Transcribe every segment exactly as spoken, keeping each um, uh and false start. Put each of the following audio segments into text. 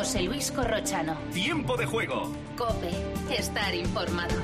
José Luis Corrochano. Tiempo de juego. COPE. Estar informado.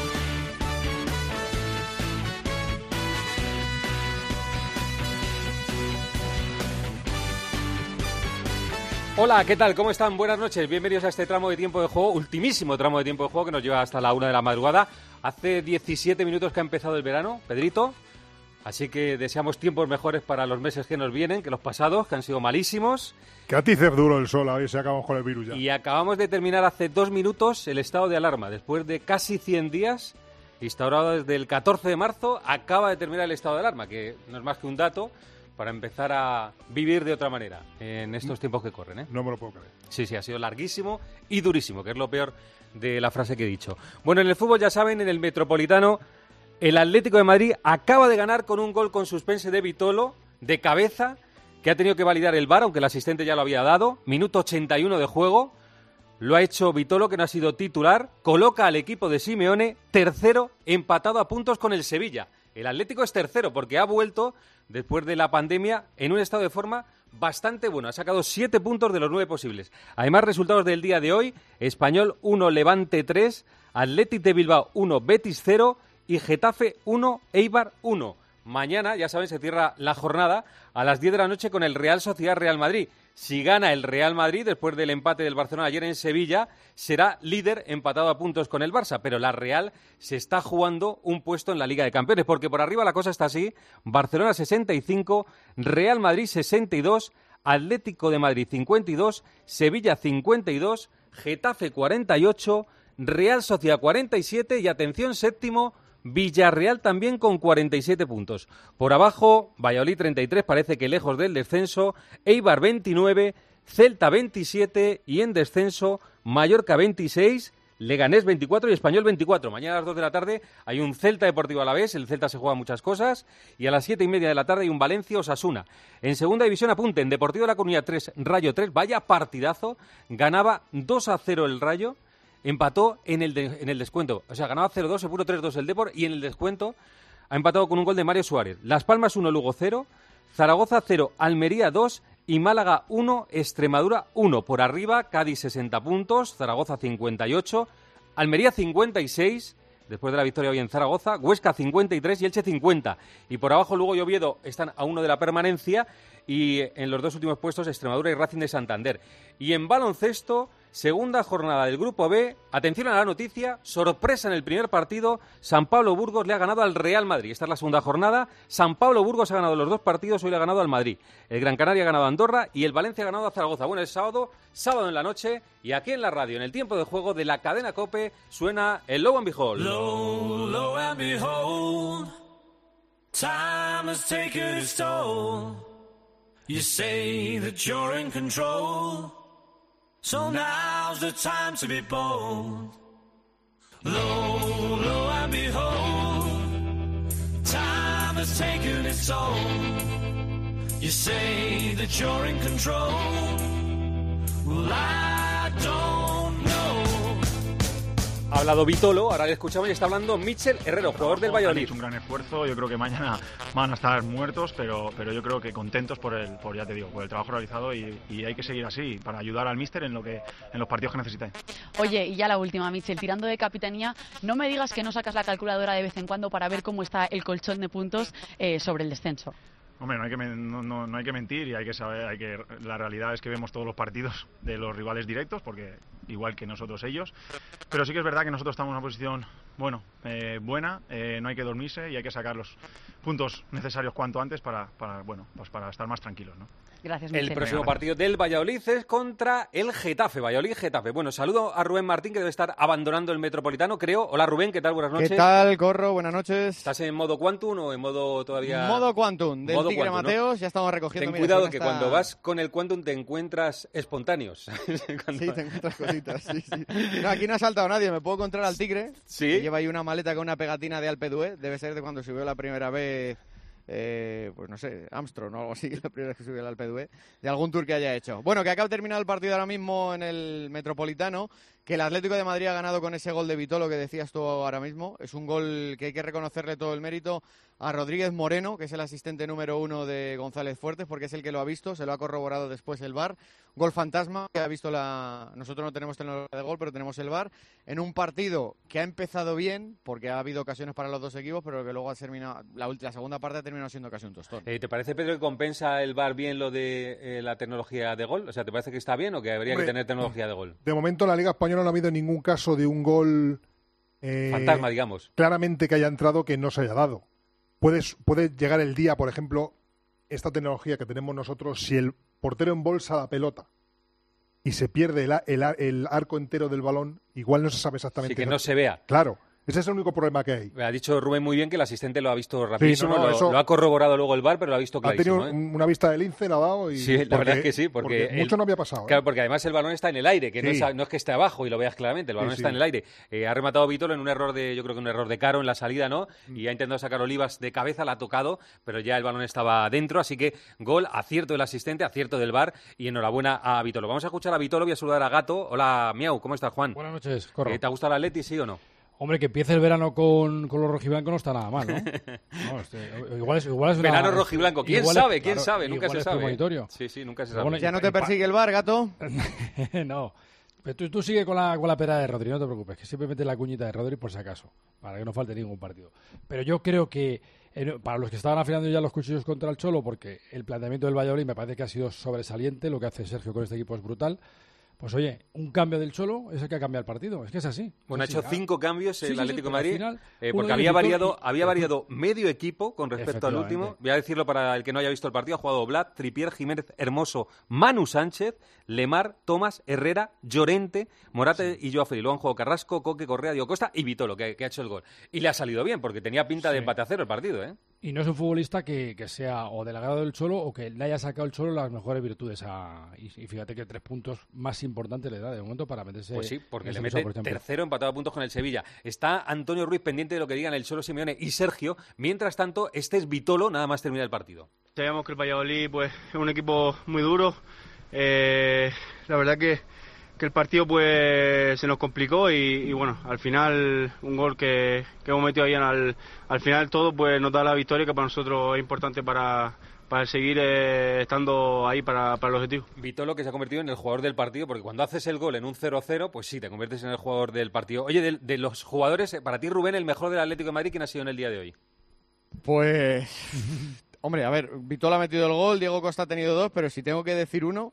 Hola, ¿qué tal? ¿Cómo están? Buenas noches. Bienvenidos a este tramo de tiempo de juego, ultimísimo tramo de tiempo de juego que nos lleva hasta la una de la madrugada. Hace diecisiete minutos que ha empezado el verano, Pedrito. Así que deseamos tiempos mejores para los meses que nos vienen, que los pasados, que han sido malísimos. Que atice duro el sol, a ver si acabamos con el virus ya. Y acabamos de terminar hace dos minutos el estado de alarma. Después de casi cien días, instaurado desde el catorce de marzo, acaba de terminar el estado de alarma, que no es más que un dato para empezar a vivir de otra manera en estos tiempos que corren, ¿eh? No me lo puedo creer. Sí, sí, ha sido larguísimo y durísimo, que es lo peor de la frase que he dicho. Bueno, en el fútbol, ya saben, en el Metropolitano, el Atlético de Madrid acaba de ganar con un gol con suspense de Vitolo, de cabeza, que ha tenido que validar el V A R, aunque el asistente ya lo había dado. Minuto ochenta y uno de juego. Lo ha hecho Vitolo, que no ha sido titular. Coloca al equipo de Simeone tercero, empatado a puntos con el Sevilla. El Atlético es tercero porque ha vuelto, después de la pandemia, en un estado de forma bastante bueno. Ha sacado siete puntos de los nueve posibles. Además, resultados del día de hoy: Español uno, Levante tres, Athletic de Bilbao uno, Betis cero y Getafe uno, Eibar uno. Mañana, ya saben, se cierra la jornada a las diez de la noche con el Real Sociedad-Real Madrid. Si gana el Real Madrid, después del empate del Barcelona ayer en Sevilla, será líder empatado a puntos con el Barça. Pero la Real se está jugando un puesto en la Liga de Campeones, porque por arriba la cosa está así: Barcelona sesenta y cinco, Real Madrid sesenta y dos, Atlético de Madrid cincuenta y dos, Sevilla cincuenta y dos, Getafe cuarenta y ocho, Real Sociedad cuarenta y siete y, atención, séptimo, Villarreal también con cuarenta y siete puntos. Por abajo, Valladolid treinta y tres, parece que lejos del descenso, Eibar veintinueve, Celta veintisiete y en descenso Mallorca veintiséis, Leganés veinticuatro y Español veinticuatro. Mañana a las dos de la tarde hay un Celta Deportivo Alavés, el Celta se juega muchas cosas, y a las siete y media de la tarde hay un Valencia Osasuna. En segunda división, apunten, Deportivo de La Coruña tres, Rayo tres, vaya partidazo, ganaba dos a cero el Rayo. Empató en el, de, en el descuento. O sea, ganaba cero dos, se puso tres dos el Depor y en el descuento ha empatado con un gol de Mario Suárez. Las Palmas uno, Lugo cero, Zaragoza cero, Almería dos y Málaga uno, Extremadura uno. Por arriba, Cádiz sesenta puntos, Zaragoza cincuenta y ocho, Almería cincuenta y seis, después de la victoria hoy en Zaragoza, Huesca cincuenta y tres y Elche cincuenta. Y por abajo, Lugo y Oviedo están a uno de la permanencia y en los dos últimos puestos Extremadura y Racing de Santander. Y en baloncesto, segunda jornada del Grupo B, atención a la noticia, sorpresa en el primer partido, San Pablo Burgos le ha ganado al Real Madrid. Esta es la segunda jornada, San Pablo Burgos ha ganado los dos partidos, hoy le ha ganado al Madrid. El Gran Canaria ha ganado a Andorra y el Valencia ha ganado a Zaragoza. Bueno, es sábado, sábado en la noche, y aquí en la radio, en el tiempo de juego de la cadena COPE, suena el Lo and Behold. Lo, lo and behold, time has taken its toll. You say that you're in control, so now's the time to be bold. Lo, lo and behold, time has taken its toll. You say that you're in control, well, I don't know. Ha hablado Vitolo, ahora le escuchamos y está hablando Michel Herrero, jugador del Valladolid. Han hecho un gran esfuerzo, yo creo que mañana van a estar muertos, pero, pero yo creo que contentos por el, por, ya te digo, por el trabajo realizado y, y hay que seguir así para ayudar al míster en lo que en los partidos que necesite. Oye, y ya la última, Michel, tirando de capitanía, no me digas que no sacas la calculadora de vez en cuando para ver cómo está el colchón de puntos eh, sobre el descenso. Hombre, no hay que no, no, no hay que mentir y hay que saber, hay que la realidad es que vemos todos los partidos de los rivales directos, porque igual que nosotros ellos, pero sí que es verdad que nosotros estamos en una posición bueno, eh, buena, eh, no hay que dormirse y hay que sacar los puntos necesarios cuanto antes para, para bueno, pues para estar más tranquilos, ¿no? Gracias, Michel. El próximo partido del Valladolid es contra el Getafe. Valladolid-Getafe. Bueno, saludo a Rubén Martín, que debe estar abandonando el Metropolitano, creo. Hola, Rubén, ¿qué tal? Buenas noches. ¿Qué tal, Corro? Buenas noches. ¿Estás en modo Quantum o en modo todavía...? Modo Quantum, del modo Tigre Quantum, Mateos. ¿no? Ya estamos recogiendo... Ten mira, cuidado que esta... cuando vas con el Quantum te encuentras espontáneos. Cuando... Sí, te encuentras cositas, sí, sí. No, aquí no ha saltado nadie. Me puedo encontrar al Tigre. Sí. Que lleva ahí una maleta con una pegatina de Alpe d'Huez. Debe ser de cuando subió la primera vez... Eh, pues no sé, Armstrong o algo así, la primera vez que subió el Alpe d'Huez, de algún tour que haya hecho. Bueno, que acaba de terminar el partido ahora mismo en el Metropolitano, que el Atlético de Madrid ha ganado con ese gol de Vitolo que decías tú ahora mismo. Es un gol que hay que reconocerle todo el mérito a Rodríguez Moreno, que es el asistente número uno de González Fuertes, porque es el que lo ha visto, se lo ha corroborado después el V A R. Gol fantasma, que ha visto la... Nosotros no tenemos tecnología de gol, pero tenemos el V A R. En un partido que ha empezado bien, porque ha habido ocasiones para los dos equipos, pero que luego ha terminado... La, la segunda parte ha terminado siendo casi un tostón. Eh, ¿Te parece, Pedro, que compensa el V A R bien lo de eh, la tecnología de gol? O sea, ¿te parece que está bien o que habría Hombre, que tener tecnología de gol? De momento en la Liga Española no ha habido ningún caso de un gol... Eh, Fantasma, digamos. Claramente que haya entrado que no se haya dado. Puedes, puede llegar el día, por ejemplo, esta tecnología que tenemos nosotros, si el portero embolsa la pelota y se pierde el, el, el arco entero del balón, igual no se sabe exactamente. Sí, que no se vea. Claro. Ese es el único problema que hay. Ha dicho Rubén muy bien que el asistente lo ha visto rapidísimo, sí, no, no, lo, eso... lo ha corroborado luego el V A R, pero lo ha visto clarísimo. Ha tenido ¿eh? una vista del lince, la ha dado y... Sí, la porque, verdad es que sí, porque... porque mucho el... no había pasado. Claro, ¿eh? porque además el balón está en el aire, que sí. no, es, no es que esté abajo y lo veas claramente, el balón sí, está sí. en el aire. Eh, ha rematado Vitolo en un error de, yo creo que un error de Caro en la salida, ¿no? Mm. Y ha intentado sacar Olivas de cabeza, la ha tocado, pero ya el balón estaba dentro, así que gol, acierto del asistente, acierto del V A R y enhorabuena a Vitolo. Vamos a escuchar a Vitolo, voy a saludar a Gato. Hola, Miau, ¿cómo estás, Juan? Buenas noches, Corro. ¿Eh, ¿Te ha gustado el Atleti, sí o no? Hombre, que empiece el verano con, con los rojiblancos no está nada mal, ¿no? no este, igual es, igual es una, verano rojiblanco, ¿quién igual sabe? Es, ¿Quién claro, sabe? Nunca se sabe. Premonitorio. Sí, sí, nunca se Pero sabe. bueno, ¿Ya no te persigue el V A R, Gato? no. Pero tú, tú sigue con la, con la pera de Rodri, no te preocupes, que siempre metes la cuñita de Rodri por si acaso, para que no falte ningún partido. Pero yo creo que, eh, para los que estaban afilando ya los cuchillos contra el Cholo, porque el planteamiento del Valladolid me parece que ha sido sobresaliente, lo que hace Sergio con este equipo es brutal. Pues oye, un cambio del Cholo es el que ha cambiado el partido, es que es así. Bueno, ha hecho sí, cinco cambios sí, el sí, Atlético de sí, Madrid, final, eh, porque había variado, y... había variado medio equipo con respecto al último. Voy a decirlo para el que no haya visto el partido, ha jugado Vlad, Tripier, Jiménez, Hermoso, Manu Sánchez, Lemar, Tomás, Herrera, Llorente, Morate sí. y Joao Félix. Luego han jugado Carrasco, Coque, Correa, Diego Costa y Vitolo, que, que ha hecho el gol. Y le ha salido bien, porque tenía pinta sí. de empate a cero el partido, ¿eh? Y no es un futbolista que, que sea o del agrado del Cholo o que le haya sacado el Cholo las mejores virtudes. A, y, y fíjate que tres puntos más importantes le da de momento para meterse. Pues sí, porque le mete mete tercero empatado a puntos con el Sevilla. Está Antonio Ruiz pendiente de lo que digan el Cholo Simeone y Sergio. Mientras tanto, este es Vitolo, nada más termina el partido. Sabíamos que el Valladolid pues, es un equipo muy duro. Eh, la verdad que, que el partido pues se nos complicó y, y bueno, al final un gol que, que hemos metido ahí al, al final todo pues nos da la victoria, que para nosotros es importante para, para seguir eh, estando ahí para, para el objetivo. Vitolo, que se ha convertido en el jugador del partido, porque cuando haces el gol en un cero cero, pues sí, te conviertes en el jugador del partido. Oye, de, de los jugadores, para ti, Rubén, el mejor del Atlético de Madrid, ¿quién ha sido en el día de hoy? Pues... Hombre, a ver, Vitolo ha metido el gol, Diego Costa ha tenido dos, pero si tengo que decir uno...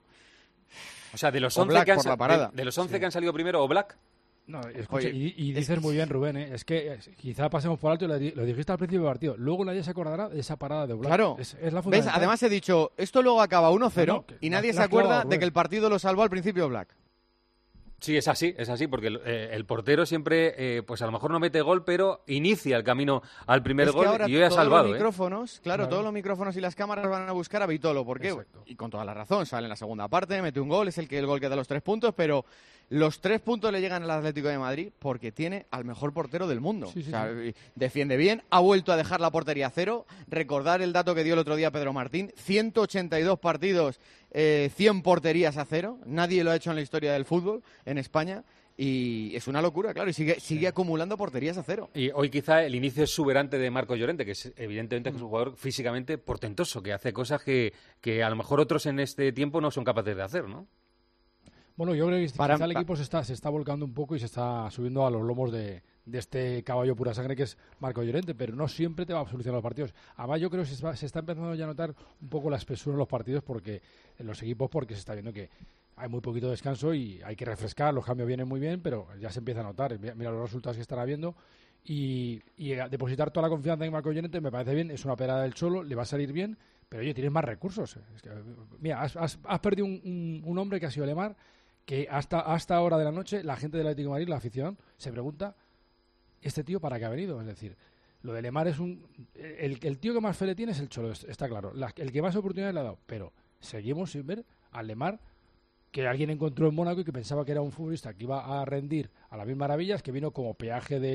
O sea, de los once, que han, de, de los once sí. que han salido primero, o Black... No, escucha, Oye, y, y dices es... muy bien, Rubén, ¿eh? es que es, quizá pasemos por alto, lo, lo dijiste al principio del partido, luego nadie se acordará de esa parada de Black. Claro, es, es la ¿ves? Además he dicho, esto luego acaba uno cero no, no, y nadie la, se acuerda clavado, de que el partido lo salvó al principio Black. Sí, es así, es así, porque el, eh, el portero siempre, eh, pues a lo mejor no mete gol, pero inicia el camino al primer es gol que ahora y hoy ha todos salvado. Los micrófonos, ¿eh? claro, claro, todos los micrófonos y las cámaras van a buscar a Vitolo, ¿por qué? Exacto. Y con toda la razón, sale en la segunda parte, mete un gol, es el que el gol que da los tres puntos, pero los tres puntos le llegan al Atlético de Madrid porque tiene al mejor portero del mundo. Sí, sí, o sea, sí. Defiende bien, ha vuelto a dejar la portería a cero. Recordar el dato que dio el otro día Pedro Martín, ciento ochenta y dos partidos, eh, cien porterías a cero. Nadie lo ha hecho en la historia del fútbol en España. Y es una locura, claro, y sigue, sigue acumulando porterías a cero. Y hoy quizá el inicio exuberante de Marcos Llorente, que es evidentemente que es un jugador físicamente portentoso, que hace cosas que, que a lo mejor otros en este tiempo no son capaces de hacer, ¿no? Bueno, yo creo que Para, quizá el equipo se está, se está volcando un poco y se está subiendo a los lomos de, de este caballo pura sangre que es Marco Llorente, pero no siempre te va a solucionar los partidos. Además, yo creo que se está, se está empezando ya a notar un poco la espesura en los partidos, porque en los equipos, porque se está viendo que hay muy poquito descanso y hay que refrescar, los cambios vienen muy bien, pero ya se empieza a notar. Mira los resultados que están habiendo y, y depositar toda la confianza en Marco Llorente me parece bien, es una pelada del Cholo, le va a salir bien, pero oye, tienes más recursos. Es que, mira, has, has, has perdido un, un, un hombre que ha sido Lemar, que hasta, hasta hora de la noche la gente del Atlético de Madrid, la afición, se pregunta, ¿este tío para qué ha venido? Es decir, lo de Lemar es un... El, el tío que más fe le tiene es el Cholo, está claro. La, el que más oportunidades le ha dado, pero seguimos sin ver al Lemar que alguien encontró en Mónaco y que pensaba que era un futbolista que iba a rendir a las mil maravillas, que vino como peaje del,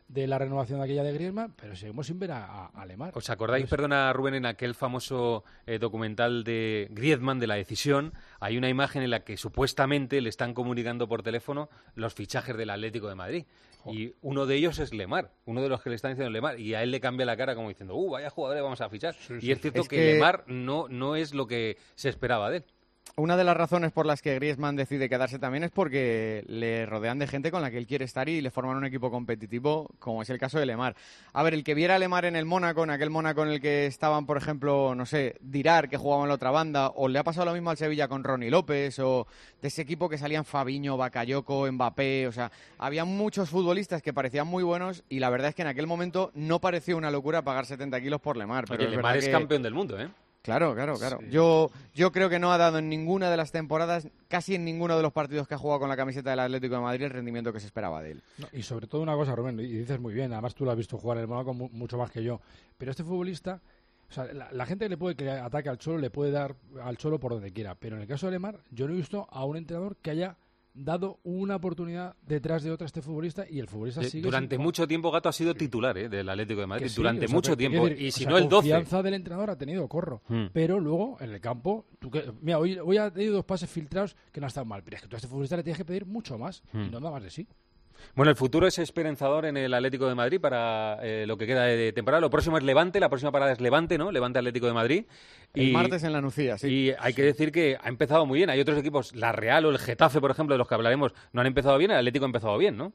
de la renovación de aquella de Griezmann, pero seguimos sin ver a, a, a Lemar. ¿Os acordáis, Entonces, perdona Rubén, en aquel famoso eh, documental de Griezmann, de La Decisión, hay una imagen en la que supuestamente le están comunicando por teléfono los fichajes del Atlético de Madrid? Oh. Y uno de ellos es Lemar, uno de los que le están diciendo Lemar, y a él le cambia la cara como diciendo, uh, vaya jugadores vamos a fichar. Sí, y sí. es cierto es que, que Lemar no, no es lo que se esperaba de él. Una de las razones por las que Griezmann decide quedarse también es porque le rodean de gente con la que él quiere estar y le forman un equipo competitivo, como es el caso de Lemar. A ver, el que viera a Lemar en el Mónaco, en aquel Mónaco en el que estaban, por ejemplo, no sé, Dirar, que jugaba en la otra banda, o le ha pasado lo mismo al Sevilla con Ronnie López, o de ese equipo que salían Fabiño, Bakayoko, Mbappé, o sea, había muchos futbolistas que parecían muy buenos y la verdad es que en aquel momento no pareció una locura pagar setenta kilos por Lemar. Pero Oye, Lemar es que... campeón del mundo, ¿eh? Claro, claro, claro. Sí. Yo, yo creo que no ha dado en ninguna de las temporadas, casi en ninguno de los partidos que ha jugado con la camiseta del Atlético de Madrid, el rendimiento que se esperaba de él. No, y sobre todo una cosa, Rubén, y dices muy bien, además tú lo has visto jugar en el Mónaco mu mucho más que yo, pero este futbolista, o sea, la, la gente que le puede que ataque al Cholo le puede dar al Cholo por donde quiera, pero en el caso de Lemar, yo no he visto a un entrenador que haya dado una oportunidad detrás de otra a este futbolista y el futbolista sigue durante sin... mucho tiempo Gato ha sido titular ¿eh? del Atlético de Madrid sí, durante o sea, mucho tiempo decir, y si o sea, no el doce. La confianza del entrenador ha tenido Corro, hmm. pero luego en el campo tú que, mira, hoy, hoy ha tenido dos pases filtrados que no están mal, pero es que tú a este futbolista le tienes que pedir mucho más hmm. y no da más de sí. Bueno, el futuro es esperanzador en el Atlético de Madrid para eh, lo que queda de temporada. Lo próximo es Levante, la próxima parada es Levante, ¿no? Levante Atlético de Madrid. El y, martes en la Nucía, sí. Y hay que decir que ha empezado muy bien. Hay otros equipos, la Real o el Getafe, por ejemplo, de los que hablaremos, no han empezado bien. El Atlético ha empezado bien, ¿no?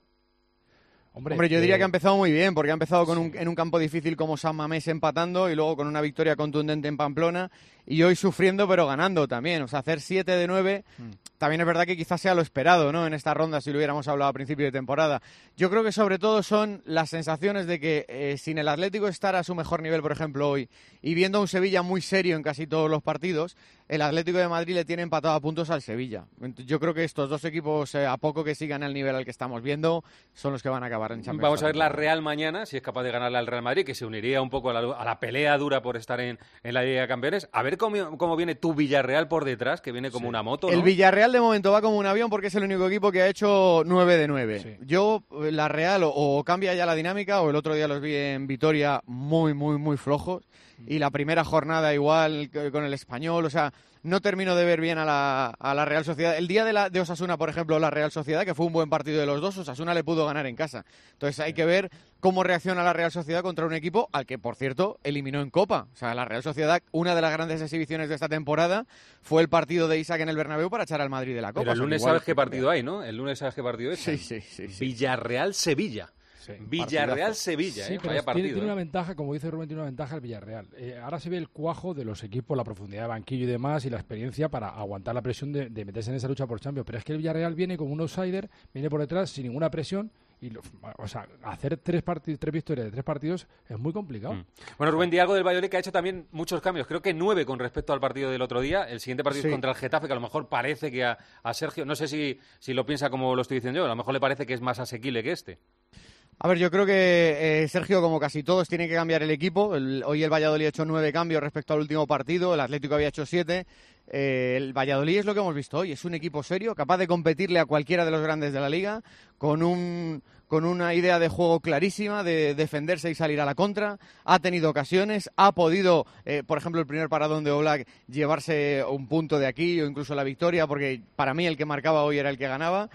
Hombre, Hombre yo eh... diría que ha empezado muy bien, porque ha empezado con un, en un campo difícil como San Mamés empatando y luego con una victoria contundente en Pamplona y hoy sufriendo pero ganando también. O sea, hacer siete de nueve mm. también es verdad que quizás sea lo esperado, ¿no? En esta ronda, si lo hubiéramos hablado a principio de temporada. Yo creo que sobre todo son las sensaciones de que eh, sin el Atlético estar a su mejor nivel, por ejemplo, hoy, y viendo a un Sevilla muy serio en casi todos los partidos, el Atlético de Madrid le tiene empatado a puntos al Sevilla. Yo creo que estos dos equipos, eh, a poco que sigan el nivel al que estamos viendo, son los que van a acabar en Champions. Vamos a ver la Real mañana, si es capaz de ganarle al Real Madrid, que se uniría un poco a la, a la pelea dura por estar en, en la Liga de Campeones. A ver cómo, cómo viene tu Villarreal por detrás, que viene como sí. una moto, ¿no? El Villarreal de momento va como un avión porque es el único equipo que ha hecho nueve de nueve. Sí. Yo, la Real, o, o cambia ya la dinámica, o el otro día los vi en Vitoria muy, muy, muy flojos. Y la primera jornada igual con el Español, o sea, no termino de ver bien a la, a la Real Sociedad. El día de, la, de Osasuna, por ejemplo, la Real Sociedad, que fue un buen partido de los dos, Osasuna le pudo ganar en casa. Entonces hay que ver cómo reacciona la Real Sociedad contra un equipo al que, por cierto, eliminó en Copa. O sea, la Real Sociedad, una de las grandes exhibiciones de esta temporada fue el partido de Isaac en el Bernabéu para echar al Madrid de la Copa. Pero el lunes sabes qué partido hay, ¿no? El lunes sabes qué partido es. Sí, sí, sí. sí. Villarreal-Sevilla. Sí, Villarreal-Sevilla, sí, ¿eh? pero Vaya partido. Tiene, tiene ¿eh? una ventaja, como dice Rubén, tiene una ventaja el Villarreal. Eh, ahora se ve el cuajo de los equipos, la profundidad de banquillo y demás, y la experiencia para aguantar la presión de, de meterse en esa lucha por Champions. Pero es que el Villarreal viene como un outsider, viene por detrás sin ninguna presión. Y lo, o sea, hacer tres, tres victorias de tres partidos es muy complicado. Mm. Bueno, Rubén, di algo del Valladolid, que ha hecho también muchos cambios. Creo que nueve con respecto al partido del otro día. El siguiente partido sí. es contra el Getafe, que a lo mejor parece que a, a Sergio, no sé si, si lo piensa como lo estoy diciendo yo, a lo mejor le parece que es más asequible que este. A ver, yo creo que eh, Sergio, como casi todos, tiene que cambiar el equipo. El, hoy el Valladolid ha hecho nueve cambios respecto al último partido, el Atlético había hecho siete. Eh, el Valladolid es lo que hemos visto hoy, es un equipo serio, capaz de competirle a cualquiera de los grandes de la liga, con un con una idea de juego clarísima, de defenderse y salir a la contra. Ha tenido ocasiones, ha podido, eh, por ejemplo, el primer paradón de Oblak, llevarse un punto de aquí o incluso la victoria, porque para mí el que marcaba hoy era el que ganaba.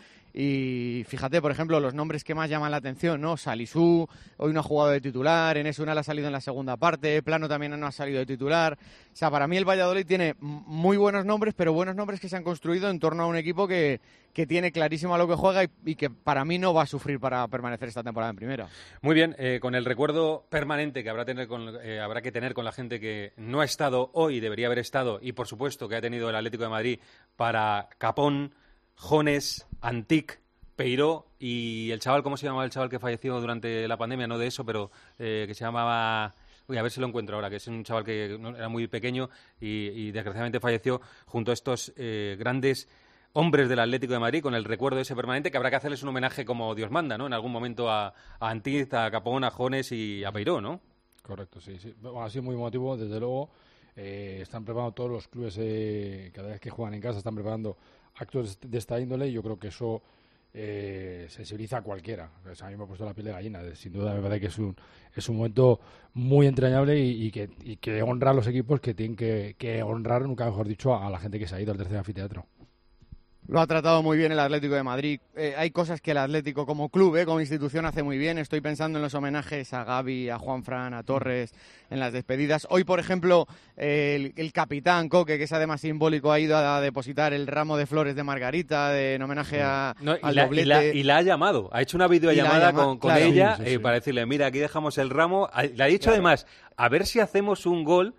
Y fíjate, por ejemplo, los nombres que más llaman la atención, ¿no? Salisu, hoy no ha jugado de titular, Enes Unal ha salido en la segunda parte, Plano también no ha salido de titular. O sea, para mí el Valladolid tiene muy buenos nombres, pero buenos nombres que se han construido en torno a un equipo que, que tiene clarísimo a lo que juega y, y que para mí no va a sufrir para permanecer esta temporada en primera. Muy bien, eh, con el recuerdo permanente que habrá, tener con, eh, habrá que tener con la gente que no ha estado hoy, debería haber estado, y por supuesto que ha tenido el Atlético de Madrid para Capón, Jones, Antic, Peiró y el chaval, ¿cómo se llamaba el chaval que falleció durante la pandemia? No de eso, pero eh, que se llamaba... Uy, a ver si lo encuentro ahora, que es un chaval que era muy pequeño y, y desgraciadamente falleció junto a estos eh, grandes hombres del Atlético de Madrid, con el recuerdo ese permanente, que habrá que hacerles un homenaje como Dios manda, ¿no? En algún momento a, a Antic, a Capón, a Jones y a Peiró, ¿no? Correcto, sí, sí. Bueno, ha sido muy emotivo, desde luego. Eh, están preparando todos los clubes, eh, cada vez que juegan en casa, están preparando actos de esta índole y yo creo que eso eh, sensibiliza a cualquiera. Pues a mí me ha puesto la piel de gallina. Sin duda me parece que es un, es un momento muy entrañable y, y, que, y que honra a los equipos que tienen que, que honrar, nunca mejor dicho, a, a la gente que se ha ido al tercer anfiteatro. Lo ha tratado muy bien el Atlético de Madrid. Eh, hay cosas que el Atlético como club, eh, como institución, hace muy bien. Estoy pensando en los homenajes a Gavi, a Juanfran, a Torres, en las despedidas. Hoy, por ejemplo, eh, el, el capitán Coque, que es además simbólico, ha ido a depositar el ramo de flores de Margarita de, en homenaje a, no, al y, la, doblete. y, la, y la ha llamado. Ha hecho una videollamada con, con claro, ella sí, sí, eh, sí. para decirle, mira, aquí dejamos el ramo. Le ha dicho claro. además, a ver si hacemos un gol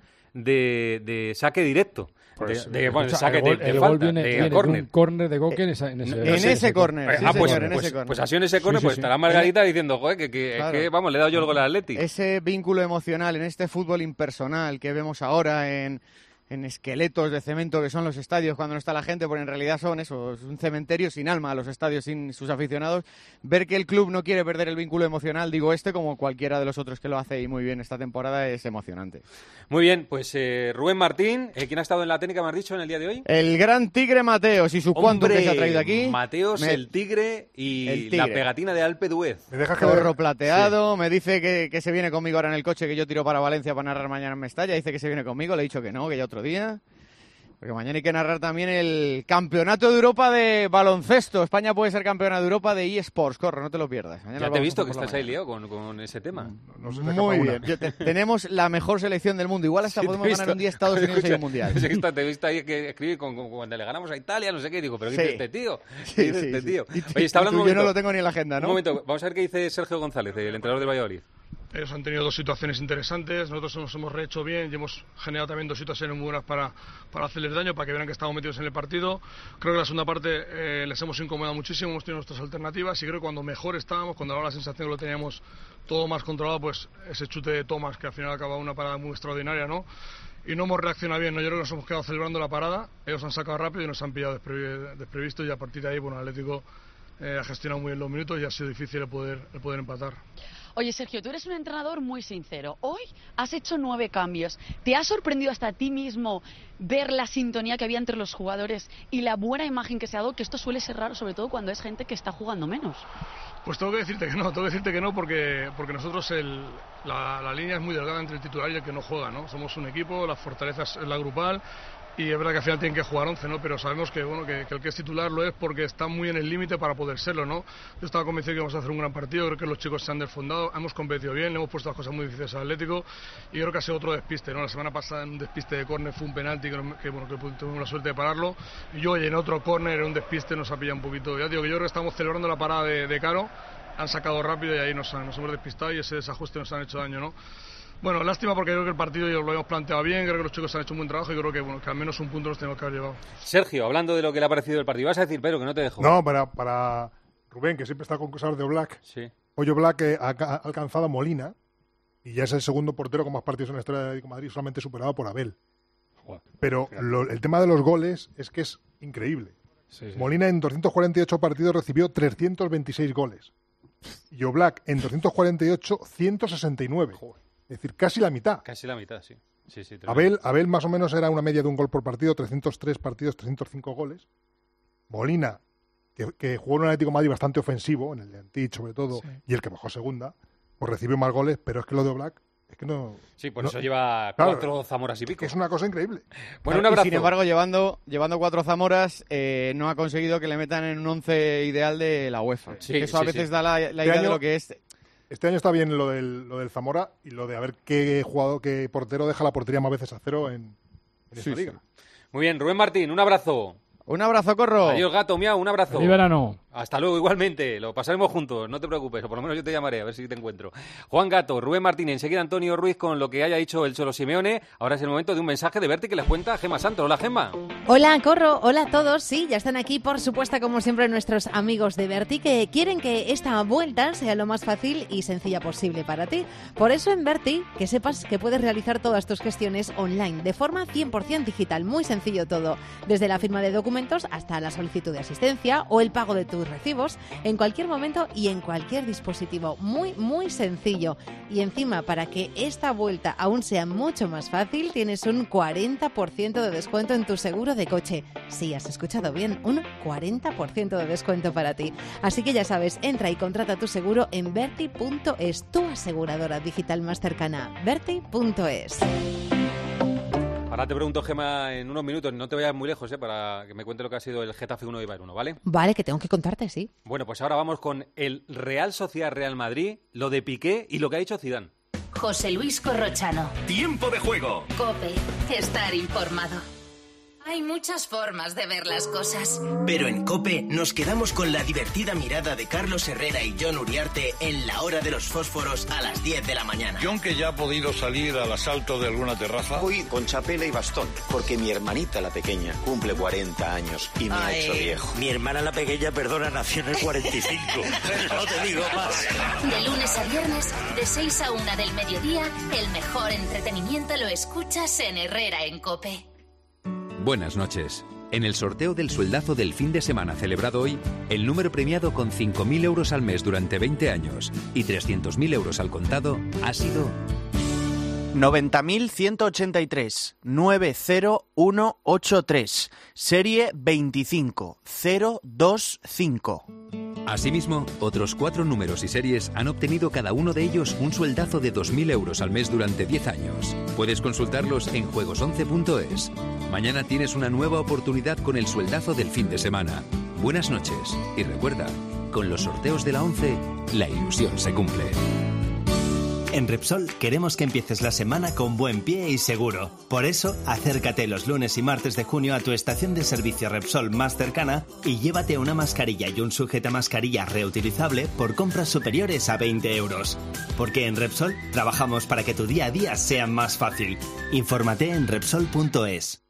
de, de saque directo. Pues, de, de, bueno, o sea, saque el gol, de, de el falta, gol viene, de viene córner. de un córner de Coque en, esa, en ese, En ese, ese córner, sí, ah, pues, señor, en pues, ese córner. pues así en ese córner, Sí, sí, pues sí. estará Margarita diciendo, joder, que, que, Claro. que, vamos, le he dado yo el gol al Atleti. Ese vínculo emocional en este fútbol impersonal que vemos ahora en, en esqueletos de cemento que son los estadios cuando no está la gente, porque en realidad son eso, es un cementerio sin alma, los estadios sin sus aficionados. Ver que el club no quiere perder el vínculo emocional, digo este, como cualquiera de los otros que lo hace y muy bien esta temporada, es emocionante. Muy bien, pues eh, Rubén Martín, eh, ¿quién ha estado en la técnica, me has dicho, en el día de hoy? El gran tigre Mateos y su cuánto que se ha traído aquí. Mateos, Me- el tigre y El tigre. la pegatina de Alpe d'Huez. ¿Me dejas que Zorro plateado, me dice que, que se viene conmigo ahora en el coche, que yo tiro para Valencia para narrar mañana en Mestalla, dice que se viene conmigo, le he dicho que no, que ya otro día. Porque mañana hay que narrar también el Campeonato de Europa de baloncesto. España puede ser campeona de Europa de eSports. Corre, no te lo pierdas. Mañana Ya lo te he vamos visto a que hacer por estás la ahí mañana. liado con, con ese tema. No se te escapa Muy una. bien. Yo te- tenemos la mejor selección del mundo. Igual hasta Sí, podemos te he ganar visto. un día Estados Unidos en Escucha, el Mundial. Te he visto, te he visto ahí que escribir con, con- cuando le ganamos a Italia, no sé qué. Digo, ¿pero qué Sí. dice este tío? Sí, ¿Qué dice sí, este sí. tío? Y- Oye, está y hablando tú- un yo no momento. lo tengo ni en la agenda, ¿no? Un momento, vamos a ver qué dice Sergio González, el entrenador del Valladolid. Ellos han tenido dos situaciones interesantes, nosotros nos hemos rehecho bien y hemos generado también dos situaciones muy buenas para, para hacerles daño, para que vean que estamos metidos en el partido. Creo que la segunda parte eh, les hemos incomodado muchísimo, hemos tenido nuestras alternativas y creo que cuando mejor estábamos, cuando ahora la sensación que lo teníamos todo más controlado, pues ese chute de Thomas, que al final acaba una parada muy extraordinaria, ¿no? Y no hemos reaccionado bien, ¿no? Yo creo que nos hemos quedado celebrando la parada, ellos han sacado rápido y nos han pillado desprevi- desprevisto y a partir de ahí, bueno, el Atlético eh, ha gestionado muy bien los minutos y ha sido difícil el poder, el poder empatar. Oye, Sergio, tú eres un entrenador muy sincero. Hoy has hecho nueve cambios. ¿Te ha sorprendido hasta a ti mismo ver la sintonía que había entre los jugadores y la buena imagen que se ha dado? Que esto suele ser raro, sobre todo cuando es gente que está jugando menos. Pues tengo que decirte que no, tengo que decirte que no porque, porque nosotros el, la, la línea es muy delgada entre el titular y el que no juega, ¿no? Somos un equipo, la fortaleza es la grupal y es verdad que al final tienen que jugar once, ¿no? Pero sabemos que, bueno, que, que el que es titular lo es porque está muy en el límite para poder serlo, ¿no? Yo estaba convencido que íbamos a hacer un gran partido, creo que los chicos se han desfondado, hemos competido bien, le hemos puesto las cosas muy difíciles al Atlético y creo que ha sido otro despiste, ¿no? La semana pasada en un despiste de córner fue un penalti que, que, bueno, que tuvimos la suerte de pararlo y hoy en otro córner en un despiste nos ha pillado un poquito, ya digo que yo creo que estamos celebrando la parada de, de Caro, han sacado rápido y ahí nos, han, nos hemos despistado y ese desajuste nos han hecho daño, ¿no? Bueno, lástima porque creo que el partido lo hemos planteado bien, creo que los chicos han hecho un buen trabajo y creo que, bueno, que al menos un punto nos tenemos que haber llevado. Sergio, hablando de lo que le ha parecido el partido, vas a decir, pero que no te dejo. No, para, para Rubén, que siempre está con cosas de Oblak. Sí. Hoy Oblak eh, ha, ha alcanzado a Molina y ya es el segundo portero con más partidos en la historia de Atlético de Madrid, solamente superado por Abel. Joder. Pero lo- el tema de los goles es que es increíble. Sí, sí. Molina en doscientos cuarenta y ocho partidos recibió trescientos veintiséis goles. Y Oblak en doscientos cuarenta y ocho, ciento sesenta y nueve. Es decir, casi la mitad. Casi la mitad, sí. sí, sí tremendo. Abel, Abel más o menos era una media de un gol por partido, trescientos tres partidos, trescientos cinco goles. Molina, que, que jugó en un Atlético de Madrid bastante ofensivo, en el de Antich sobre todo, Sí. y el que bajó a segunda, pues recibió más goles, pero es que lo de Oblak es que no... Sí, por no- eso lleva Claro, cuatro Zamoras y pico. que es una cosa increíble. Bueno, un Y abrazo. sin embargo, llevando, llevando cuatro Zamoras, eh, no ha conseguido que le metan en un once ideal de la UEFA. Sí, Que eso sí, a veces sí. da la, la Este idea de año- lo que es. Este año está bien lo del, lo del Zamora y lo de a ver qué jugador, qué portero deja la portería más veces a cero en, en esta Sí, liga. sí. Muy bien, Rubén Martín, un abrazo. Un abrazo, Corro. Adiós, gato, miau, un abrazo. ¡Feliz verano! Hasta luego, igualmente. Lo pasaremos juntos, no te preocupes, o por lo menos yo te llamaré a ver si te encuentro. Juan Gato, Rubén Martín, enseguida Antonio Ruiz con lo que haya dicho el Cholo Simeone. Ahora es el momento de un mensaje de Berti que les cuenta Gemma Santos. Hola, Gemma. Hola, Corro. Hola a todos. Sí, ya están aquí, por supuesto, como siempre, nuestros amigos de Berti, que quieren que esta vuelta sea lo más fácil y sencilla posible para ti. Por eso en Berti, que sepas que puedes realizar todas tus gestiones online, de forma cien por ciento digital. Muy sencillo todo. Desde la firma de documentos hasta la solicitud de asistencia o el pago de tus tus recibos en cualquier momento y en cualquier dispositivo. Muy, muy sencillo. Y encima, para que esta vuelta aún sea mucho más fácil, tienes un cuarenta por ciento de descuento en tu seguro de coche. Sí, has escuchado bien, un cuarenta por ciento de descuento para ti. Así que ya sabes, entra y contrata tu seguro en Verti punto es, tu aseguradora digital más cercana. Verti punto es. Ahora te pregunto, Gemma, en unos minutos, no te vayas muy lejos, ¿eh? Para que me cuente lo que ha sido el Getafe uno y Eibar uno, ¿vale? Vale, que tengo que contarte, sí. Bueno, pues ahora vamos con el Real Sociedad Real Madrid, lo de Piqué y lo que ha hecho Zidane. José Luis Corrochano. Tiempo de juego. COPE. Estar informado. Hay muchas formas de ver las cosas. Pero en COPE nos quedamos con la divertida mirada de Carlos Herrera y John Uriarte en la hora de los fósforos a las diez de la mañana. John, que ya ha podido salir al asalto de alguna terraza. Voy con chapela y bastón, porque mi hermanita la pequeña cumple cuarenta años y me Ay, ha hecho viejo. Mi hermana la pequeña, perdona, nació en el cuarenta y cinco. No te digo más. De lunes a viernes, de seis a una del mediodía, el mejor entretenimiento lo escuchas en Herrera en COPE. Buenas noches. En el sorteo del sueldazo del fin de semana celebrado hoy, el número premiado con cinco mil euros al mes durante veinte años y trescientos mil euros al contado ha sido noventa mil ciento ochenta y tres, nueve cero uno ocho tres, serie veinticinco cero dos cinco. Asimismo, otros cuatro números y series han obtenido cada uno de ellos un sueldazo de dos mil euros al mes durante diez años. Puedes consultarlos en juegos once punto es. Mañana tienes una nueva oportunidad con el sueldazo del fin de semana. Buenas noches y recuerda, con los sorteos de la once, la ilusión se cumple. En Repsol queremos que empieces la semana con buen pie y seguro. Por eso, acércate los lunes y martes de junio a tu estación de servicio Repsol más cercana y llévate una mascarilla y un sujetamascarilla reutilizable por compras superiores a veinte euros. Porque en Repsol trabajamos para que tu día a día sea más fácil. Infórmate en Repsol punto es.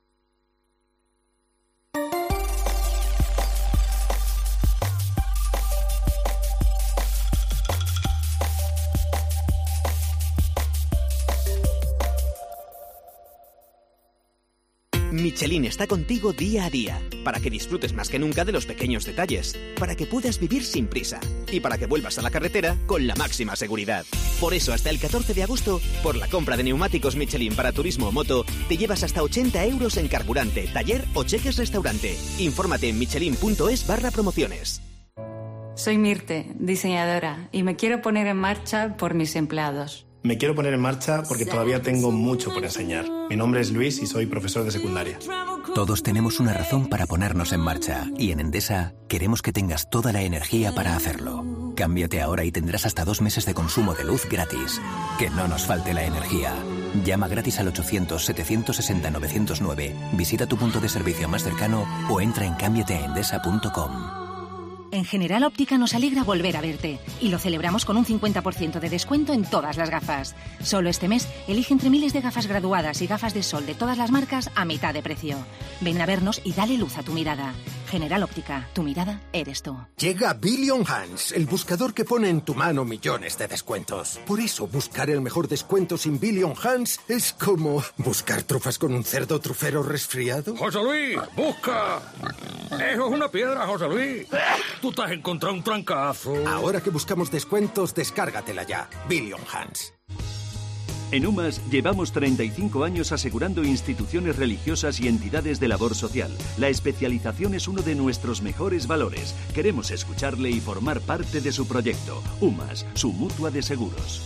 Michelin está contigo día a día, para que disfrutes más que nunca de los pequeños detalles, para que puedas vivir sin prisa y para que vuelvas a la carretera con la máxima seguridad. Por eso, hasta el catorce de agosto, por la compra de neumáticos Michelin para turismo o moto, te llevas hasta ochenta euros en carburante, taller o cheques restaurante. Infórmate en michelin punto es barra promociones. Soy Mirte, diseñadora, y me quiero poner en marcha por mis empleados. Me quiero poner en marcha porque todavía tengo mucho por enseñar. Mi nombre es Luis y soy profesor de secundaria. Todos tenemos una razón para ponernos en marcha y en Endesa queremos que tengas toda la energía para hacerlo. Cámbiate ahora y tendrás hasta dos meses de consumo de luz gratis. Que no nos falte la energía. Llama gratis al ochocientos, setecientos sesenta, novecientos nueve, visita tu punto de servicio más cercano o entra en cámbiate a endesa punto com. En General Óptica nos alegra volver a verte y lo celebramos con un cincuenta por ciento de descuento en todas las gafas. Solo este mes elige entre miles de gafas graduadas y gafas de sol de todas las marcas a mitad de precio. Ven a vernos y dale luz a tu mirada. General Óptica, tu mirada eres tú. Llega Billion Hands, el buscador que pone en tu mano millones de descuentos. Por eso buscar el mejor descuento sin Billion Hands es como buscar trufas con un cerdo trufero resfriado. ¡José Luis, busca! Eso es una piedra, José Luis. Tú te has encontrado un trancazo. Ahora que buscamos descuentos, descárgatela ya. Billion Hands. En UMAS llevamos treinta y cinco años asegurando instituciones religiosas y entidades de labor social. La especialización es uno de nuestros mejores valores. Queremos escucharle y formar parte de su proyecto. UMAS, su mutua de seguros.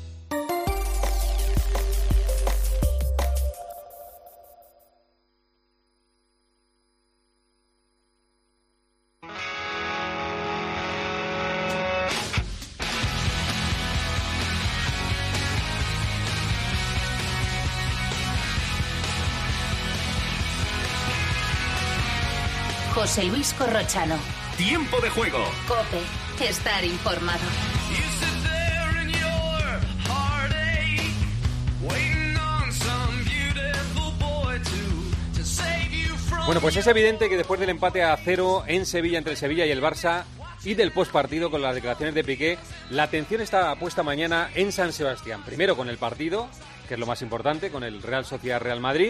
José Luis Corrochano. Tiempo de juego. COPE. Estar informado. Bueno, pues es evidente que después del empate a cero en Sevilla entre el Sevilla y el Barça y del postpartido con las declaraciones de Piqué, la atención está puesta mañana en San Sebastián. Primero con el partido, que es lo más importante, con el Real Sociedad Real Madrid,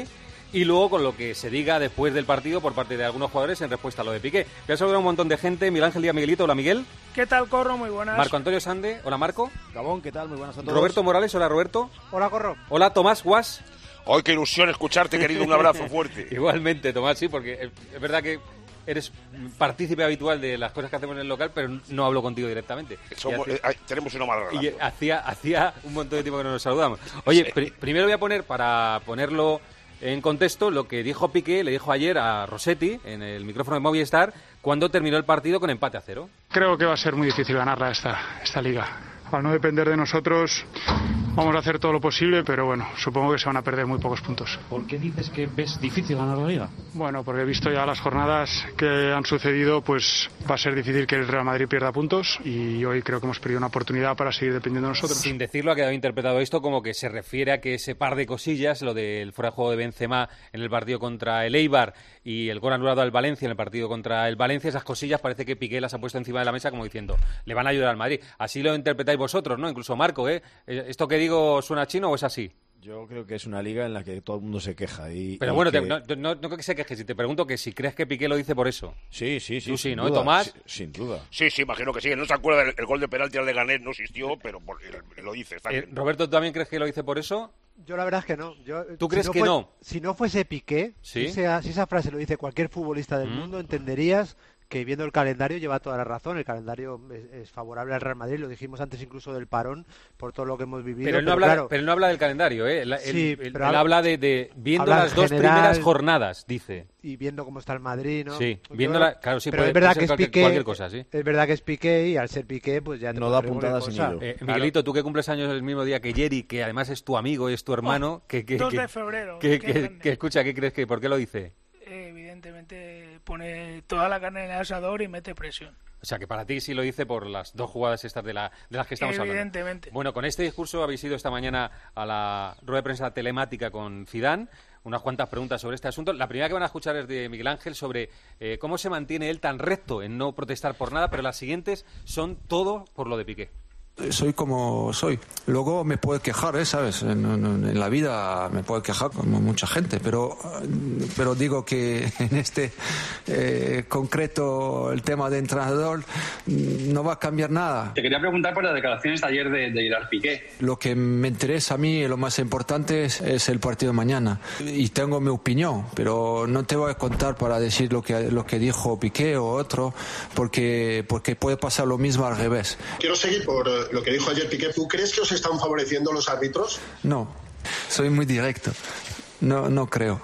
y luego con lo que se diga después del partido por parte de algunos jugadores en respuesta a lo de Piqué. Voy a saludar a un montón de gente. Miguel Ángel Díaz Miguelito, hola Miguel. ¿Qué tal, Corro? Muy buenas. Marco Antonio Sande, hola Marco. Gabón, ¿qué tal? Muy buenas a todos. Roberto Morales, hola Roberto. Hola, Corro. Hola Tomás Guas. ¡Ay, qué ilusión escucharte, querido! Un abrazo fuerte. Igualmente, Tomás, sí, porque es verdad que eres partícipe habitual de las cosas que hacemos en el local, pero no hablo contigo directamente. Somos, hacía, eh, tenemos una mala relación. Y hacía, hacía un montón de tiempo que no nos saludamos. Oye, sí. pr primero voy a poner, para ponerlo en contexto, lo que dijo Piqué, le dijo ayer a Rossetti en el micrófono de Movistar cuando terminó el partido con empate a cero. Creo que va a ser muy difícil ganarla esta, esta liga. Al no depender de nosotros, vamos a hacer todo lo posible, pero bueno, supongo que se van a perder muy pocos puntos. ¿Por qué dices que ves difícil ganar la liga? Bueno, porque he visto ya las jornadas que han sucedido, pues va a ser difícil que el Real Madrid pierda puntos y hoy creo que hemos perdido una oportunidad para seguir dependiendo de nosotros. Sin decirlo, ha quedado interpretado esto como que se refiere a que ese par de cosillas, lo del fuera de juego de Benzema en el partido contra el Eibar y el gol anulado al Valencia en el partido contra el Valencia, esas cosillas parece que Piqué las ha puesto encima de la mesa como diciendo, le van a ayudar al Madrid. Así lo interpretáis vosotros, ¿no? Incluso Marco, ¿eh? ¿Esto que digo suena chino o es así? Yo creo que es una liga en la que todo el mundo se queja. Y, Pero y bueno, que... te, no, no, no creo que se queje. Si te pregunto que si crees que Piqué lo dice por eso. Sí, sí, sí. Tú sí, ¿no? Duda, Tomás. Sin, sin duda. Sí, sí, imagino que sí. No se acuerda del el gol de penalti al de Ganet, no existió, pero por, lo dice. Está eh, Roberto, ¿tú también crees que lo dice por eso? Yo la verdad es que no. Yo, ¿Tú crees si no que fue, no? Si no fuese Piqué, ¿Sí? si, esa, si esa frase lo dice cualquier futbolista del mm. mundo, entenderías que viendo el calendario lleva toda la razón. El calendario es, es favorable al Real Madrid, lo dijimos antes incluso del parón por todo lo que hemos vivido. Pero él no, pero habla, claro, pero él no habla del calendario, ¿eh? Él, sí, él, pero él habla de, de viendo las dos general, primeras jornadas, dice. Y viendo cómo está el Madrid, ¿no? Sí, viendo la, claro, sí, pero puede, es verdad puede que es cualquier, Piqué, cualquier cosa, sí. Es verdad que es Piqué y al ser Piqué, pues ya te no da puntadas sin hilo. Eh, Miguelito, tú que cumples años el mismo día que Jerry, que además es tu amigo y es tu hermano, oh, que, que, dos que, de febrero. Que, que, que escucha, ¿qué crees que por qué lo dice? Eh, evidentemente pone toda la carne en el asador y mete presión. O sea, que para ti sí lo dice por las dos jugadas estas de, la, de las que estamos hablando. Evidentemente. Bueno, con este discurso habéis ido esta mañana a la rueda de prensa telemática con Zidane. Unas cuantas preguntas sobre este asunto. La primera que van a escuchar es de Miguel Ángel sobre eh, cómo se mantiene él tan recto en no protestar por nada, pero las siguientes son todo por lo de Piqué. Soy como soy. Luego me puedo quejar, ¿eh? ¿Sabes? En, en, en la vida me puedo quejar como mucha gente, pero, pero digo que en este eh, concreto el tema de entrenador no va a cambiar nada. Te quería preguntar por las declaraciones de ayer de, de Gerard Piqué. Lo que me interesa a mí y lo más importante es, es el partido de mañana. Y tengo mi opinión, pero no te voy a contar para decir lo que, lo que dijo Piqué o otro, porque, porque puede pasar lo mismo al revés. Quiero seguir por lo que dijo ayer Piqué. ¿Tú crees que os están favoreciendo los árbitros? No, soy muy directo. No, no creo.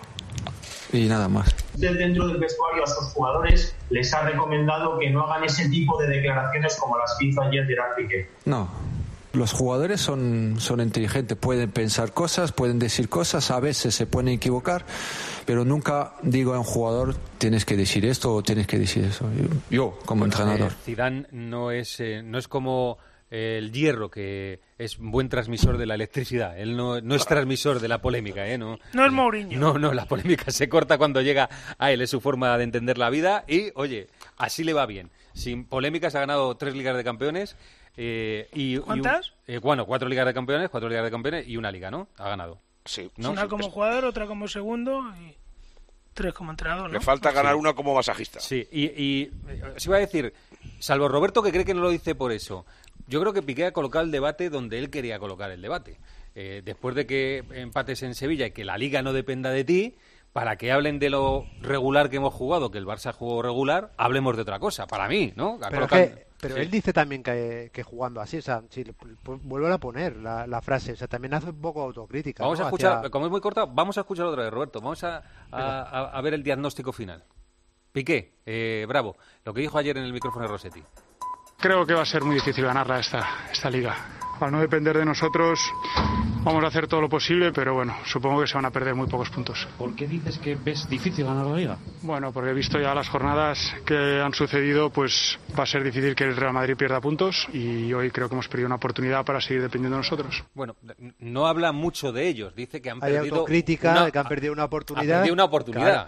Y nada más. Usted dentro del vestuario a sus jugadores les ha recomendado que no hagan ese tipo de declaraciones como las que hizo ayer Gerard Piqué. No. Los jugadores son, son inteligentes, pueden pensar cosas, pueden decir cosas, a veces se pueden equivocar, pero nunca digo a un jugador tienes que decir esto o tienes que decir eso. Yo, yo como bueno, entrenador. Eh, Zidane no es, eh, no es como el hierro, que es un buen transmisor de la electricidad. Él no, no es transmisor de la polémica, ¿eh? No, no es Mourinho. No, no, la polémica se corta cuando llega a él, es su forma de entender la vida y, oye, así le va bien. Sin polémicas ha ganado tres Ligas de Campeones. Eh, y, ¿Cuántas? Y un, eh, bueno, cuatro Ligas de Campeones, cuatro Ligas de Campeones y una Liga, ¿no? Ha ganado. Sí. ¿No? Una como jugador, otra como segundo y tres como entrenador, ¿no? Le falta ganar sí. una como masajista. Sí, y, y os iba a decir, salvo Roberto que cree que no lo dice por eso, yo creo que Piqué ha colocado el debate donde él quería colocar el debate. Eh, después de que empates en Sevilla y que la Liga no dependa de ti, para que hablen de lo regular que hemos jugado, que el Barça jugó regular, hablemos de otra cosa, para mí, ¿no? Pero, colocado... que, pero sí. Él dice también que, que jugando así, o sea, si vuelvo a poner la, la frase, o sea, también hace un poco autocrítica. Vamos ¿no? a escuchar, Hacia... como es muy corta, vamos a escuchar otra vez, Roberto, vamos a, a, a, a ver el diagnóstico final. Piqué, eh, bravo, lo que dijo ayer en el micrófono de Rossetti. Creo que va a ser muy difícil ganarla esta, esta liga. Al no depender de nosotros, vamos a hacer todo lo posible, pero bueno, supongo que se van a perder muy pocos puntos. ¿Por qué dices que ves difícil ganar la liga? Bueno, porque he visto ya las jornadas que han sucedido, pues va a ser difícil que el Real Madrid pierda puntos y hoy creo que hemos perdido una oportunidad para seguir dependiendo de nosotros. Bueno, no habla mucho de ellos, dice que han Hay perdido... autocrítica una, de que han perdido una oportunidad. Han perdido una oportunidad. Claro.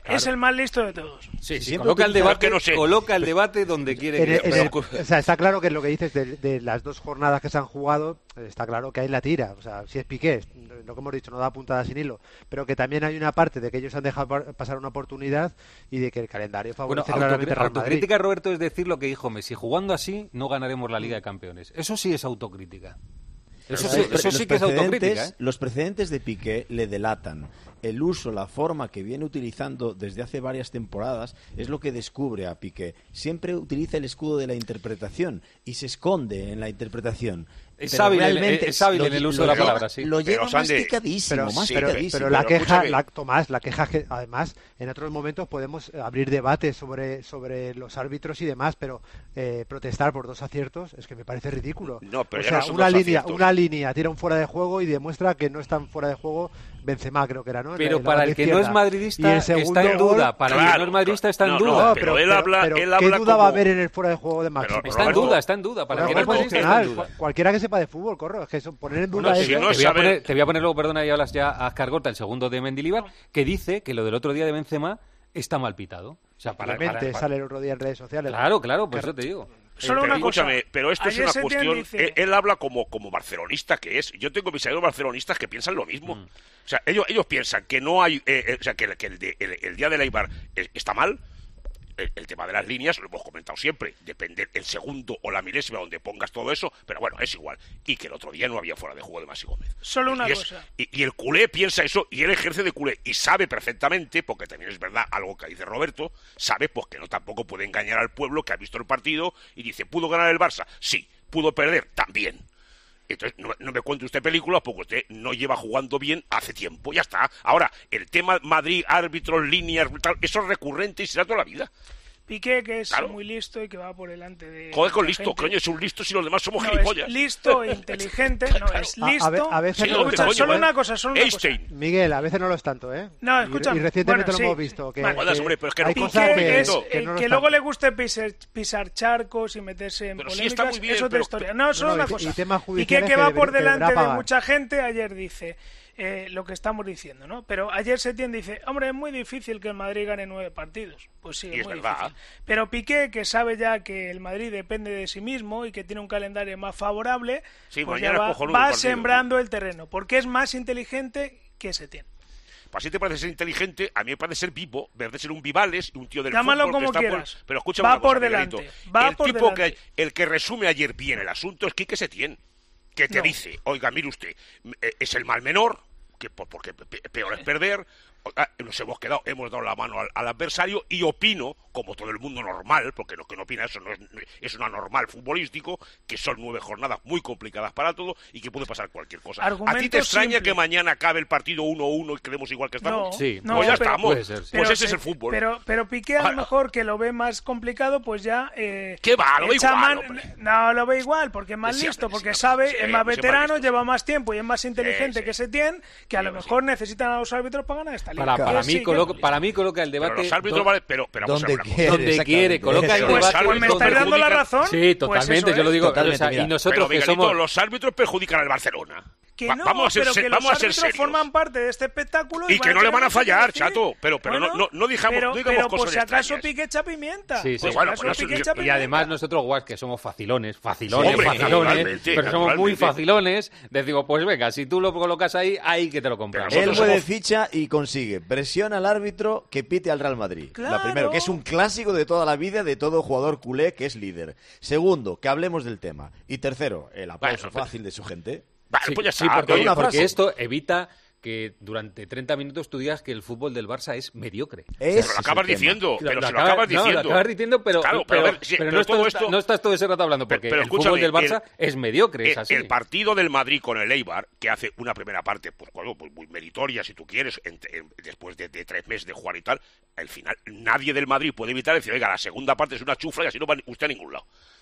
Claro. Es el más listo de todos. Sí, sí, coloca el debate, no sé. coloca el debate donde quiere en el, que... en el, o sea, está claro que lo que dices de, de las dos jornadas que se han jugado, está claro que hay la tira. O sea, si es Piqué, lo que hemos dicho, no da puntada sin hilo, pero que también hay una parte de que ellos han dejado pasar una oportunidad y de que el calendario favorece bueno, claramente Real Madrid. Autocrítica, Roberto, es decir lo que dijo Messi: jugando así no ganaremos la Liga de Campeones. Eso sí es autocrítica. Eso, sí, eso sí que es autocrítica, ¿eh? Los precedentes de Piqué le delatan. El uso, la forma que viene utilizando desde hace varias temporadas es lo que descubre a Piqué. Siempre utiliza el escudo de la interpretación y se esconde en la interpretación. Es hábil, realmente es hábil lo, en el uso lo, de la palabra, sí. Lo lleva masticadísimo, pero, masticadísimo. Pero, pero la queja, la, Tomás, la queja que además en otros momentos podemos abrir debates sobre, sobre los árbitros y demás, pero eh, protestar por dos aciertos es que me parece ridículo. No, pero o sea, no son una dos línea, aciertos. una línea tira un fuera de juego y demuestra que no están fuera de juego Benzema, creo que era, ¿no? Pero la, para el que no es madridista está en duda. Gol, para claro, el que no es madridista está en no, duda. No, pero, pero él habla, pero, él ¿qué habla duda como... va a haber en el fuera de juego de Maxi? Está Roberto, en duda, está en duda. Para el que no es madridista está en duda. Cualquiera que sepa de fútbol, corro, es que eso, poner en duda bueno, eso... Si no te, voy a poner, te voy a poner luego, perdona, y hablas ya a Ascargota, el segundo de Mendilibar, que dice que lo del otro día de Benzema está mal pitado. O sea, para, para, para, sale el otro día en redes sociales. Claro, claro, pues eso te digo. Solo pero una escúchame, cosa. pero esto Ayer es una cuestión. Dice... Él, él habla como, como barcelonista que es. Yo tengo mis amigos barcelonistas que piensan lo mismo. Mm. O sea, ellos, ellos piensan que no hay. Eh, eh, o sea, que, que el, de, el, el día de Eibar está mal. El, el tema de las líneas lo hemos comentado siempre, depende el segundo o la milésima donde pongas todo eso, pero bueno, es igual. Y que el otro día no había fuera de juego de Masi Gómez. Solo una y es, cosa. Y, y el culé piensa eso y él ejerce de culé y sabe perfectamente, porque también es verdad algo que dice Roberto, sabe pues que no tampoco puede engañar al pueblo que ha visto el partido y dice, ¿pudo ganar el Barça? Sí. ¿Pudo perder? También. Entonces, no, no me cuente usted películas porque usted no lleva jugando bien hace tiempo, ya está. Ahora, el tema Madrid, árbitros, líneas, tal, eso es recurrente y será toda la vida. Piqué, que es claro. muy listo y que va por delante de... Joder con de listo, gente. coño, es un listo si los demás somos no, gilipollas. Es listo e inteligente, no, claro. es listo... A, a, a veces sí, no hombre, escucha, coño, solo ¿eh? una cosa, solo una Einstein. cosa. Miguel, a veces no lo es tanto, ¿eh? No, escucha. Y, y recientemente bueno, lo hemos sí. visto. Que, vale. Joder, hombre, pero es que hay no, cosas Piqué, que, que, es, que, eh, no que están... luego le guste pisar, pisar charcos y meterse en pero polémicas, sí está muy bien, es otra pero, historia. pero, No, solo no, una y, cosa. Y temas Piqué, que que va deber, por delante de pagar. mucha gente, ayer dice... Eh, lo que estamos diciendo, ¿no? Pero ayer Setién dice, hombre, es muy difícil que el Madrid gane nueve partidos. Pues sí, y es, es muy verdad. difícil. Pero Piqué, que sabe ya que el Madrid depende de sí mismo y que tiene un calendario más favorable, sí, pues ya va, va sembrando el terreno, porque es más inteligente que Setién. Pues si te parece ser inteligente, a mí me parece ser vivo, de ser un Vivales, un tío del Llámalo fútbol como que está quieras. por... Pero escúchame va una cosa, por delante. Miguelito. Va el por tipo delante. que el que resume ayer bien el asunto es Quique Setién, que te no. dice, oiga, mire usted, es el mal menor, que porque peor es perder, nos hemos quedado, hemos dado la mano al, al adversario y opino, como todo el mundo normal, porque lo que no opina eso no es, es una normal futbolístico, que son nueve jornadas muy complicadas para todo y que puede pasar cualquier cosa. Argumento ¿A ti te extraña simple. que mañana acabe el partido uno uno y quedemos igual que estamos? No, sí, no, pues ya pero, estamos. Puede ser, sí. Pues pero, ese es el fútbol. Pero, pero Piqué a lo mejor que lo ve más complicado, pues ya... Eh, ¿Qué va? Lo ve igual, man... hombre. No, lo ve igual, porque es más Sí, listo, sí, porque sí, sabe, sí, es más sí, veterano, sí, lleva más tiempo y es más inteligente Sí, sí. que Setién, que a Sí, lo sí. mejor necesitan a los árbitros para ganar esta liga. Para, para, Pues mí, sí, coloca, que- para mí coloca el debate... Pero los árbitros do- vale, pero, pero vamos donde a ver una quiere, cosa. donde quiere, coloca el Pero los debate... Pues me árbitros estás dando la perjudican- razón. Sí, Pues totalmente, eso yo lo es. digo. Totalmente, O sea, mira. y nosotros Pero, que Miguelito, somos... los árbitros perjudican al Barcelona. Que Va- no, vamos a ser, pero que vamos los a ser árbitros serios. forman parte de este espectáculo Y que no le van a fallar, decir. chato. Pero, pero Bueno, no, no, no dijamos, pero, no digamos pero cosas por si acaso extrañas. Piqué echa pimienta. Sí, sí. Pues Bueno, acaso pues Piqué eso- echa Y pimienta. además nosotros, guas, que somos facilones, facilones, Hombre, facilones, naturalmente, pero somos muy naturalmente. facilones, decimos, pues venga, si tú lo colocas ahí, ahí que te lo compramos. Pero Él nosotros mueve somos- ficha y consigue. Presiona al árbitro que pite al Real Madrid. Claro. La primero, que es un clásico de toda la vida de todo jugador culé que es líder. Segundo, que hablemos del tema. Y tercero, el aplauso Bueno, fácil de su gente. Vale, Sí, pues ya sí, está. porque, Oye, una porque frase. esto evita que durante treinta minutos tú digas que el fútbol del Barça es mediocre. Ese Pero lo es acabas el tema. diciendo, pero Lo si lo acabas- acabas no, diciendo. lo acabas diciendo, pero, Claro, pero, pero a ver, sí, pero pero no, todo estás, esto- no estás todo ese rato hablando, porque Pero el fútbol escúchame, del Barça el- es mediocre, es El, así. el partido del Madrid con el Eibar, que hace una primera parte, pues, bueno, pues muy meritoria, si tú quieres, en- en- después de, de tres meses de jugar y tal, al final nadie del Madrid puede evitar decir, oiga, la segunda parte es una chufla y así no va usted a ningún lado.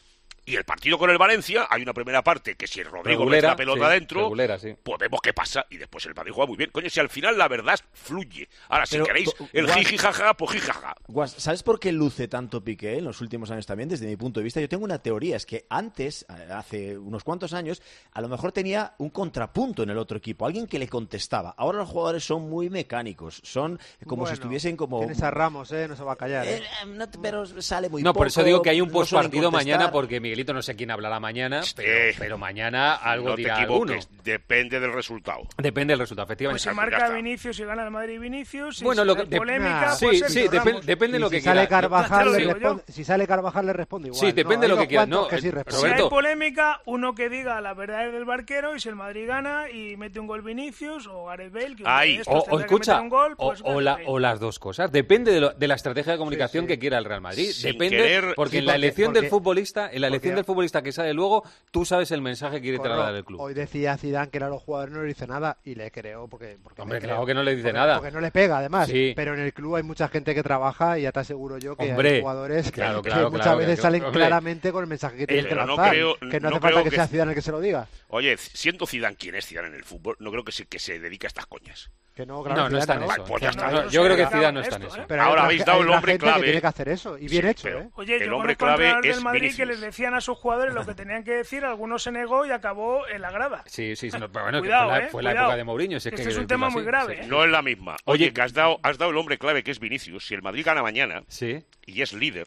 Y el partido con el Valencia, hay una primera parte que si Rodrigo Regulera, mete la pelota sí, dentro, regulera, sí. pues vemos qué pasa. Y después el Madrid juega muy bien. Coño, si al final la verdad fluye. Ahora, si Pero, queréis Gu- el Guas- jiji jaja, pues jiji jaja. Guas, ¿sabes por qué luce tanto Piqué en los últimos años también? Desde mi punto de vista, yo tengo una teoría, es que antes, eh, hace unos cuantos años, a lo mejor tenía un contrapunto en el otro equipo, alguien que le contestaba. Ahora los jugadores son muy mecánicos, son como si Bueno, estuviesen como... Tienes a Ramos, ¿eh? No se va a callar. ¿eh? Eh, no, pero sale muy No, poco. por eso digo que hay un no suelen postpartido contestar. mañana, porque Miguelito no sé quién hablará mañana, pero, pero mañana algo No te dirá alguno. equivoques, depende del resultado. Depende del resultado, Pues efectivamente. si marca Vinicius y gana el Madrid Vinicius, si Bueno, se lo ve que- de- polémica, sí, pues sí, Sergio depen- Ramos. depende de lo Y que si sale quiera. Carvajal, Yo- le yo- yo- responde, si sale Carvajal le responde igual. Sí, depende No, de lo hay que unos quiera. cuantos No, que sí eh, responden. Si hay Roberto. polémica, uno que diga la verdad es del barquero y si el Madrid gana y mete un gol Vinicius o Gareth Bale, que uno Ay, de estos o, o tendrá que escucha, meter un gol, o, pues o la- Gareth Bale. o las dos cosas. Depende de, lo- de la estrategia de comunicación que quiera el Real Madrid. Sin Depende, querer- porque Sí, en la porque- elección del porque- futbolista, en la elección porque- del futbolista que sale luego, tú sabes el mensaje que quiere Corro, trasladar el club. Hoy decía Zidane que a los jugadores no le dice nada y le creo porque, porque Hombre, le claro creo. que no le dice Porque- nada. Porque no le pega además. Sí. Pero en el club hay mucha gente que trabaja y ya te aseguro yo que Hombre, hay jugadores que- claro, que, claro, muchas claro, veces que- salen hombre. claramente con el mensaje que tienen que Pero no lanzar. creo- que no no hace falta creo que, que- sea Zidane el que se lo diga. Oye, siendo Zidane quien es Zidane en el fútbol, no creo que se, que se dedique a estas coñas. Que no, No, claro, no Zidane está en no. eso. Vale, pues ya No, está. no, yo creo que Zidane no está en Esto, eso. ¿eh? Pero hay Ahora otra- habéis dado hay el otra hombre gente clave. que tiene que hacer eso y bien Sí, hecho, pero ¿eh? Oye, el yo hombre conozco clave entrenadores es del Madrid que Vinicius. les decían a sus jugadores lo que tenían que decir, algunos se negó y acabó en la grada. Sí, sí, sí, no, pero bueno, que Cuidado, fue la, eh, fue la cuidado. época de Mourinho. Si es Este que es un decirlo tema así, muy grave, sí. ¿eh? No es la misma. Oye, Oye, que has dado, has dado el hombre clave que es Vinicius. Si el Madrid gana mañana Sí. y es líder,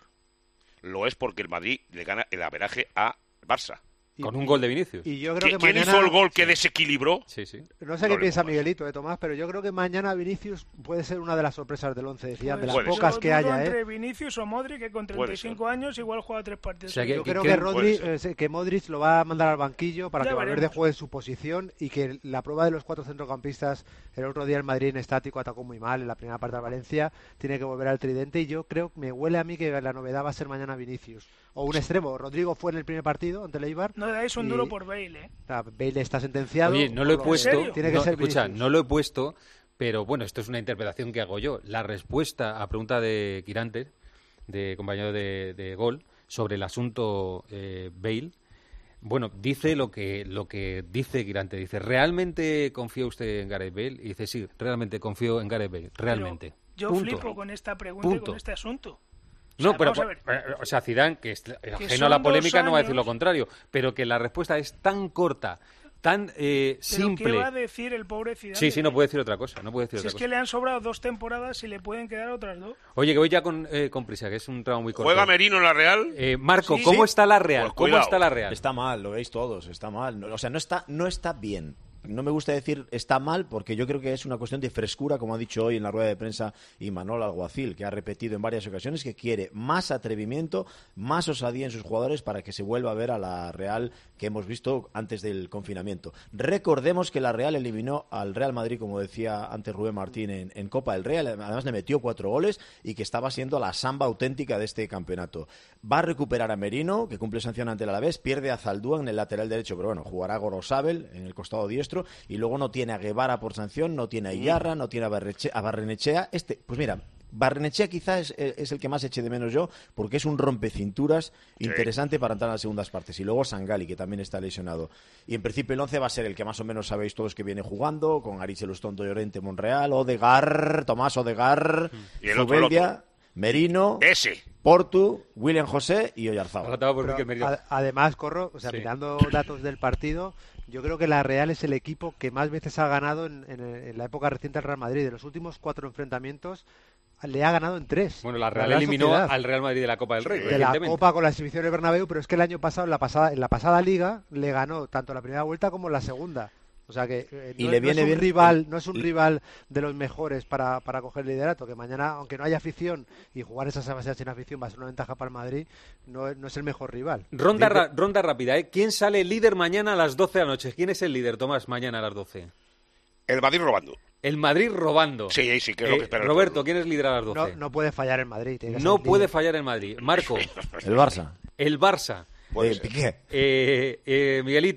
lo es porque el Madrid le gana el averaje a Barça. Con un gol de Vinicius. Y yo creo que ¿Quién mañana... hizo el gol que desequilibró? Sí, sí. No sé No qué le piensa pongas. Miguelito, eh, Tomás, pero yo creo que mañana Vinicius puede ser una de las sorpresas del once de Zidane, de las Puede ser. pocas que Yo dudo haya, ¿eh? entre Vinicius o Modric, que con Puede treinta y cinco años igual juega tres partidos. O sea, que- Yo creo que- que, que- Rodri, puede eh, se- que Modric lo va a mandar al banquillo para Ya que Valverde veremos. juegue en su posición y que la prueba de los cuatro centrocampistas, el otro día el Madrid en estático atacó muy mal en la primera parte de Valencia, tiene que volver al tridente y yo creo, me huele a mí que la novedad va a ser mañana Vinicius. O un extremo, Rodrigo fue en el primer partido ante el Eibar. No le dais un y- duro por Bale, ¿eh? Ah, Bale está sentenciado. Oye, no lo he por puesto. serio? Tiene que no, ser escucha, Vinicius. no lo he puesto, pero bueno, esto es una interpretación que hago yo. La respuesta a pregunta de Quirante, de compañero de, de Gol, sobre el asunto eh, Bale, bueno, dice lo que lo que dice Quirante. Dice, ¿realmente confía usted en Gareth Bale? Y dice, sí, realmente confío en Gareth Bale. Realmente. Yo Punto. flipo con esta pregunta y Punto. con este asunto. O No, sea, pero, vamos a ver. eh, o sea, Zidane, que es ajeno son a la dos polémica, no va a decir años- lo contrario, pero que la respuesta es tan corta, tan eh, ¿Pero simple. qué va a decir el pobre Zidane? Sí, sí, no puede decir otra cosa, no puede decir Si otra es cosa. que le han sobrado dos temporadas y le pueden quedar otras dos. Oye, que voy ya con, eh, con prisa, que es un tramo muy corto. ¿Juega Merino en la Real? Eh, Marco, Sí. ¿cómo Sí. está la Real? Pues ¿Cómo cuidado. está la Real? Está mal, lo veis todos, está mal. No, o sea, no está, no está bien. No me gusta decir está mal porque yo creo que es una cuestión de frescura, como ha dicho hoy en la rueda de prensa Imanol Alguacil, que ha repetido en varias ocasiones que quiere más atrevimiento, más osadía en sus jugadores para que se vuelva a ver a la Real que hemos visto antes del confinamiento. Recordemos que la Real eliminó al Real Madrid, como decía antes Rubén Martín, en, en Copa del Rey, además le metió cuatro goles y que estaba siendo la samba auténtica de este campeonato. Va a recuperar a Merino, que cumple sanción ante el Alavés, pierde a Zaldúa en el lateral derecho, pero bueno, jugará Gorosabel en el costado diestro, y luego no tiene a Guevara por sanción, no tiene a Iyarra, no tiene a, Barreche, a Barrenechea. Este, pues mira, Barrenechea quizás es, es el que más eche de menos yo, porque es un rompecinturas Sí. interesante para entrar en las segundas partes. Y luego Sangali, que también está lesionado. Y en principio el once va a ser el que más o menos sabéis todos que viene jugando, con Aritz Lustonto, Llorente, Monreal, Odegar, Tomás Odegar, Y el otro, el Zubeldia, otro. Merino, Ese. Portu, William José y Oyarzábal. Faltaba por Pero, decir que Merino- a- además, Corro, o sea, Sí. mirando datos del partido, yo creo que la Real es el equipo que más veces ha ganado en, en- en la época reciente del Real Madrid. De los últimos cuatro enfrentamientos, le ha ganado en tres. Bueno, la Real Real eliminó Sociedad. al Real Madrid de la Copa del Rey. De la recientemente. Copa con la exhibición del Bernabéu, pero es que el año pasado, en la pasada, en la pasada Liga, le ganó tanto la primera vuelta como la segunda. O sea que eh, Y no, le no viene es un bien- rival, no es un rival de los mejores para, para coger el liderato, que mañana, aunque no haya afición y jugar esa Sebastián sin afición va a ser una ventaja para el Madrid, no, es- no es el mejor rival. Ronda, ra- ronda rápida, ¿eh? ¿Quién sale líder mañana a las doce de la noche? ¿Quién es el líder, Tomás, mañana a las doce? El Madrid robando. El Madrid robando. Sí, sí, que es lo Eh, que espera el Roberto, pueblo. ¿quién es líder a las No, doce? no puede fallar el Madrid. tiene que ser No el puede líder. fallar el Madrid. Marco, El Barça. el Barça. Eh, Piqué. Eh, eh, Miguelito.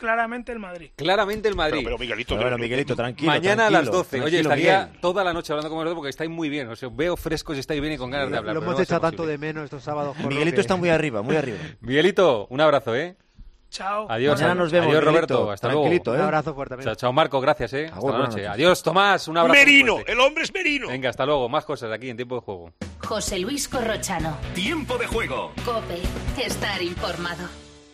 claramente el Madrid. Claramente el Madrid. Pero, pero Miguelito, Pero bueno, Miguelito, tranquilo. Mañana tranquilo, a las doce. tranquilo, Oye, estaría Miguel. toda la noche hablando con vosotros porque estáis muy bien. O sea, os veo frescos y estáis bien y con ganas de hablar. Lo pero hemos no echado va a ser tanto posible. de menos estos sábados. Por Miguelito lo que... está muy arriba, muy arriba. Miguelito, un abrazo, ¿eh? Chao. Adiós. Mañana nos vemos, Adiós, Miguelito. Roberto. Hasta Tranquilito, luego. ¿eh? Un abrazo fuerte. Chao, chao, Marco. Gracias, ¿eh? Hasta Agur, la buenas noche. noches. Adiós, Tomás. Un abrazo. Merino, fuerte. el hombre es Merino. Venga, hasta luego. Más cosas aquí en Tiempo de Juego. José Luis Corrochano. Tiempo de juego. COPE. Estar informado.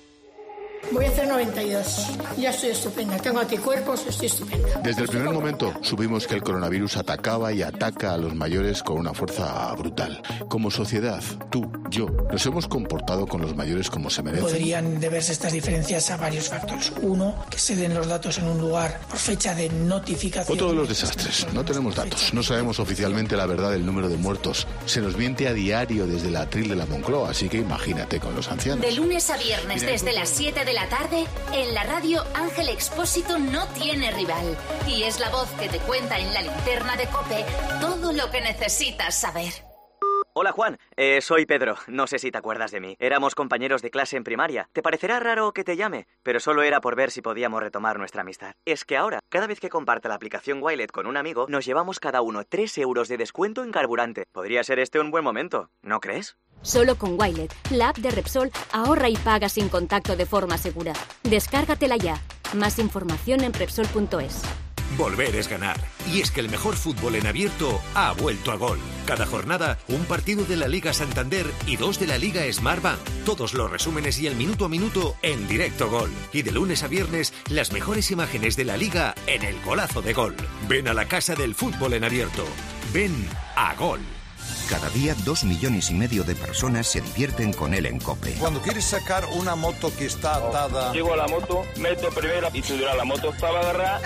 Voy a hacer noventa y dos. Ya estoy estupenda. Tengo anticuerpos, estoy estupenda. Desde el primer momento supimos que el coronavirus atacaba y ataca a los mayores con una fuerza brutal. Como sociedad, tú, yo, nos hemos comportado con los mayores como se merecen. Podrían deberse estas diferencias a varios factores. Uno, que se den los datos en un lugar por fecha de notificación. Otro de los desastres. No tenemos datos. No sabemos oficialmente la verdad del número de muertos. Se nos miente a diario desde la atril de la Moncloa, así que imagínate con los ancianos. De lunes a viernes desde las siete de la tarde, en la radio Ángel Expósito no tiene rival. Y es la voz que te cuenta en la linterna de COPE todo lo que necesitas saber. Hola Juan, eh, soy Pedro, no sé si te acuerdas de mí. Éramos compañeros de clase en primaria. Te parecerá raro que te llame, pero solo era por ver si podíamos retomar nuestra amistad. Es que ahora, cada vez que comparta la aplicación Wilet con un amigo, nos llevamos cada uno tres euros de descuento en carburante. Podría ser este un buen momento, ¿no crees? Solo con Wilet, la app de Repsol, ahorra y paga sin contacto de forma segura. Descárgatela ya. Más información en Repsol punto es. Volver es ganar. Y es que el mejor fútbol en abierto ha vuelto a Gol. Cada jornada, un partido de la Liga Santander y dos de la Liga Smartbank. Todos los resúmenes y el minuto a minuto en directo Gol. Y de lunes a viernes, las mejores imágenes de la Liga en el Golazo de Gol. Ven a la casa del fútbol en abierto. Ven a Gol. Cada día dos millones y medio de personas se divierten con él en COPE. Cuando quieres sacar una moto que está atada... Llego a la moto, meto primero y subirá la moto para agarrar,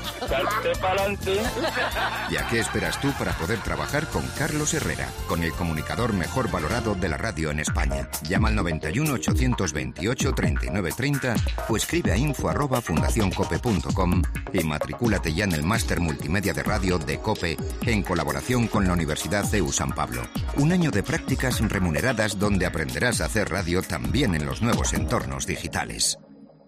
salte para adelante. ¿Y a qué esperas tú para poder trabajar con Carlos Herrera, con el comunicador mejor valorado de la radio en España? Llama al noventa y uno, ochocientos veintiocho, treinta y nueve treinta o escribe a info arroba fundacioncope punto com y matricúlate ya en el máster multimedia de radio de COPE en colaboración con la Universidad C E U San Pablo. Un año de prácticas remuneradas donde aprenderás a hacer radio también en los nuevos entornos digitales.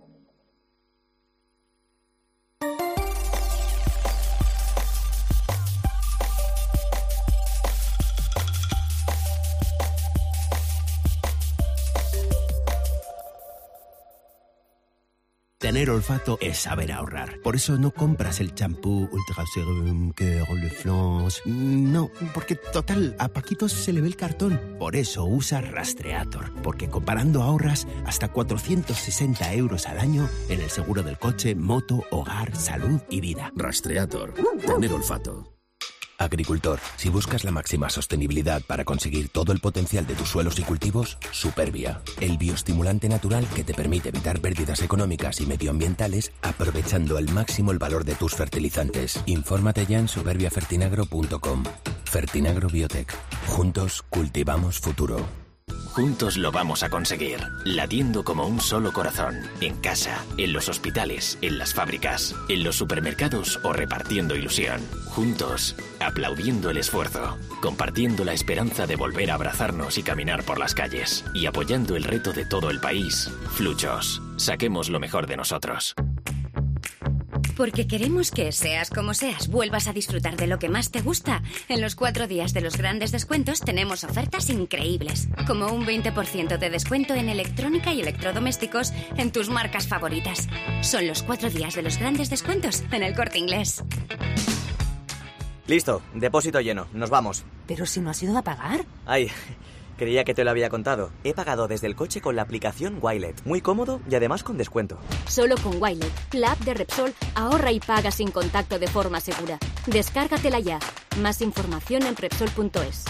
Tener olfato es saber ahorrar. Por eso no compras el champú Ultra Serum que Le Flans. No, porque total, a Paquito se le ve el cartón. Por eso usa Rastreator. Porque comparando ahorras hasta cuatrocientos sesenta euros al año en el seguro del coche, moto, hogar, salud y vida. Rastreator. Tener olfato. Agricultor, si buscas la máxima sostenibilidad para conseguir todo el potencial de tus suelos y cultivos, Superbia, el bioestimulante natural que te permite evitar pérdidas económicas y medioambientales aprovechando al máximo el valor de tus fertilizantes. Infórmate ya en superbia fertinagro punto com. Fertinagro Biotech. Juntos cultivamos futuro. Juntos lo vamos a conseguir, latiendo como un solo corazón, en casa, en los hospitales, en las fábricas, en los supermercados o repartiendo ilusión. Juntos, aplaudiendo el esfuerzo, compartiendo la esperanza de volver a abrazarnos y caminar por las calles, y apoyando el reto de todo el país. Fluchos, saquemos lo mejor de nosotros. Porque queremos que, seas como seas, vuelvas a disfrutar de lo que más te gusta. En los cuatro días de los grandes descuentos tenemos ofertas increíbles, como un veinte por ciento de descuento en electrónica y electrodomésticos en tus marcas favoritas. Son los cuatro días de los grandes descuentos en El Corte Inglés. Listo, depósito lleno, nos vamos. ¿Pero si no has ido a pagar? Ay, creía que te lo había contado. He pagado desde el coche con la aplicación Wilet. Muy cómodo y además con descuento. Solo con Wilet, la app de Repsol, ahorra y paga sin contacto de forma segura. Descárgatela ya. Más información en Repsol punto es.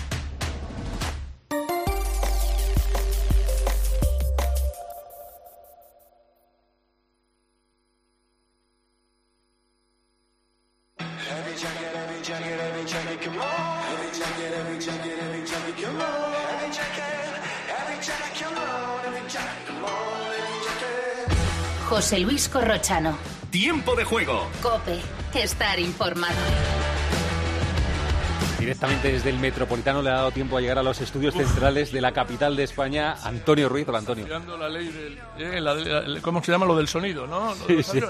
José Luis Corrochano. Tiempo de juego. COPE. Estar informado. Directamente desde el Metropolitano le ha dado tiempo a llegar a los estudios Uf. centrales de la capital de España, Antonio Ruiz. Hola, Antonio. La ley del, eh, la, la, ¿Cómo se llama lo del sonido, no? Sí, sí.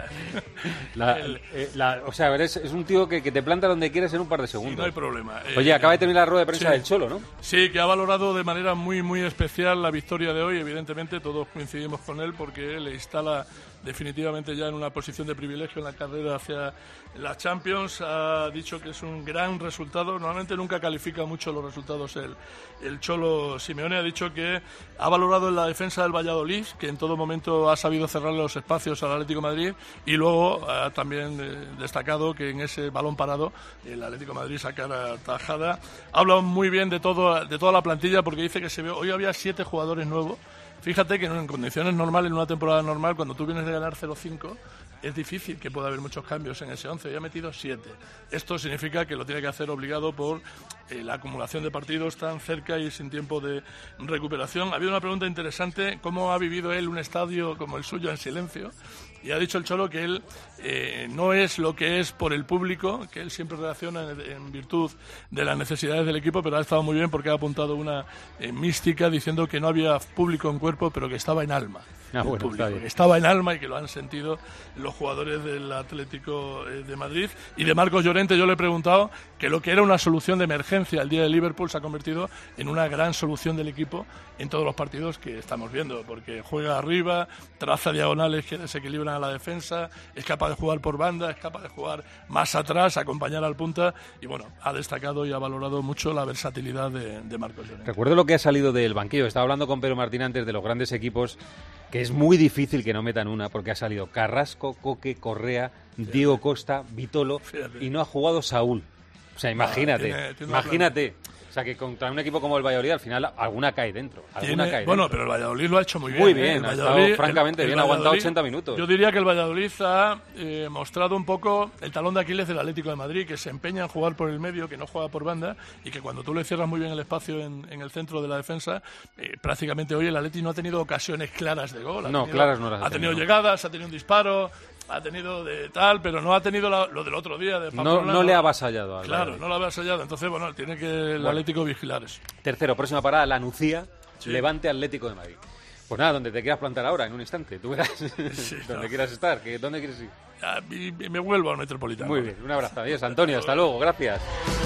la, el, eh, la, o sea, es, es un tío que, que te planta donde quieres en un par de segundos. Sí, no hay problema. Oye, eh, acaba de terminar la rueda de prensa sí. del Cholo, ¿no? Sí, que ha valorado de manera muy, muy especial la victoria de hoy. Evidentemente todos coincidimos con él porque le instala definitivamente ya en una posición de privilegio en la carrera hacia la Champions. Ha dicho que es un gran resultado. Normalmente nunca califica mucho los resultados el, el Cholo Simeone. Ha dicho que ha valorado en la defensa del Valladolid, que en todo momento ha sabido cerrarle los espacios al Atlético de Madrid, y luego ha también eh, destacado que en ese balón parado el Atlético de Madrid sacara tajada. Ha hablado muy bien de, todo, de toda la plantilla, porque dice que se ve, hoy había siete jugadores nuevos. Fíjate que en condiciones normales, en una temporada normal, cuando tú vienes de ganar cero cinco, es difícil que pueda haber muchos cambios en ese once. Ya ha metido siete. Esto significa que lo tiene que hacer obligado por eh, la acumulación de partidos tan cerca y sin tiempo de recuperación. Ha habido una pregunta interesante: ¿cómo ha vivido él un estadio como el suyo en silencio? Y ha dicho el Cholo que él eh, no es lo que es por el público, que él siempre reacciona en, en virtud de las necesidades del equipo, pero ha estado muy bien porque ha apuntado una eh, mística diciendo que no había público en cuerpo, pero que estaba en alma. Ah, bueno, público, que estaba en alma y que lo han sentido los jugadores del Atlético de Madrid. Y de Marcos Llorente yo le he preguntado que lo que era una solución de emergencia el día de Liverpool se ha convertido en una gran solución del equipo en todos los partidos que estamos viendo, porque juega arriba, traza diagonales que desequilibran a la defensa, es capaz de jugar por banda, es capaz de jugar más atrás, acompañar al punta, y bueno, ha destacado y ha valorado mucho la versatilidad de, de Marcos Llorente. Recuerdo lo que ha salido del banquillo. Estaba hablando con Pedro Martín antes de los grandes equipos, que es muy difícil que no metan una, porque ha salido Carrasco, Coque, Correa, Fíjate. Diego Costa, Vitolo, Fíjate. y no ha jugado Saúl. O sea, imagínate, ah, tiene, tiene imagínate. O sea, que contra un equipo como el Valladolid, al final, alguna cae dentro. Alguna Tiene, cae bueno, dentro. pero el Valladolid lo ha hecho muy bien. Muy bien, ¿eh? ha estado francamente el, el bien, ha aguantado ochenta minutos. Yo diría que el Valladolid ha eh, mostrado un poco el talón de Aquiles del Atlético de Madrid, que se empeña en jugar por el medio, que no juega por banda, y que cuando tú le cierras muy bien el espacio en, en el centro de la defensa, eh, prácticamente hoy el Atlético no ha tenido ocasiones claras de gol. Ha no, tenido, claras no las ha Ha tenido tenido. llegadas, ha tenido un disparo, ha tenido de tal, pero no ha tenido la, lo del otro día de Pamplona. No, no le ha avasallado. Al claro, Valladolid. no le ha avasallado. Entonces, bueno, tiene que el bueno. Atlético vigilar eso. Tercero, próxima parada, La Nucía, sí. Levante Atlético de Madrid. Pues nada, donde te quieras plantar ahora, en un instante. Tú verás sí, donde no. quieras estar. Que, ¿Dónde quieres ir? Ah, y, y me vuelvo al Metropolitano. Muy bien, un abrazo. Adiós, Antonio. Hasta luego. Gracias.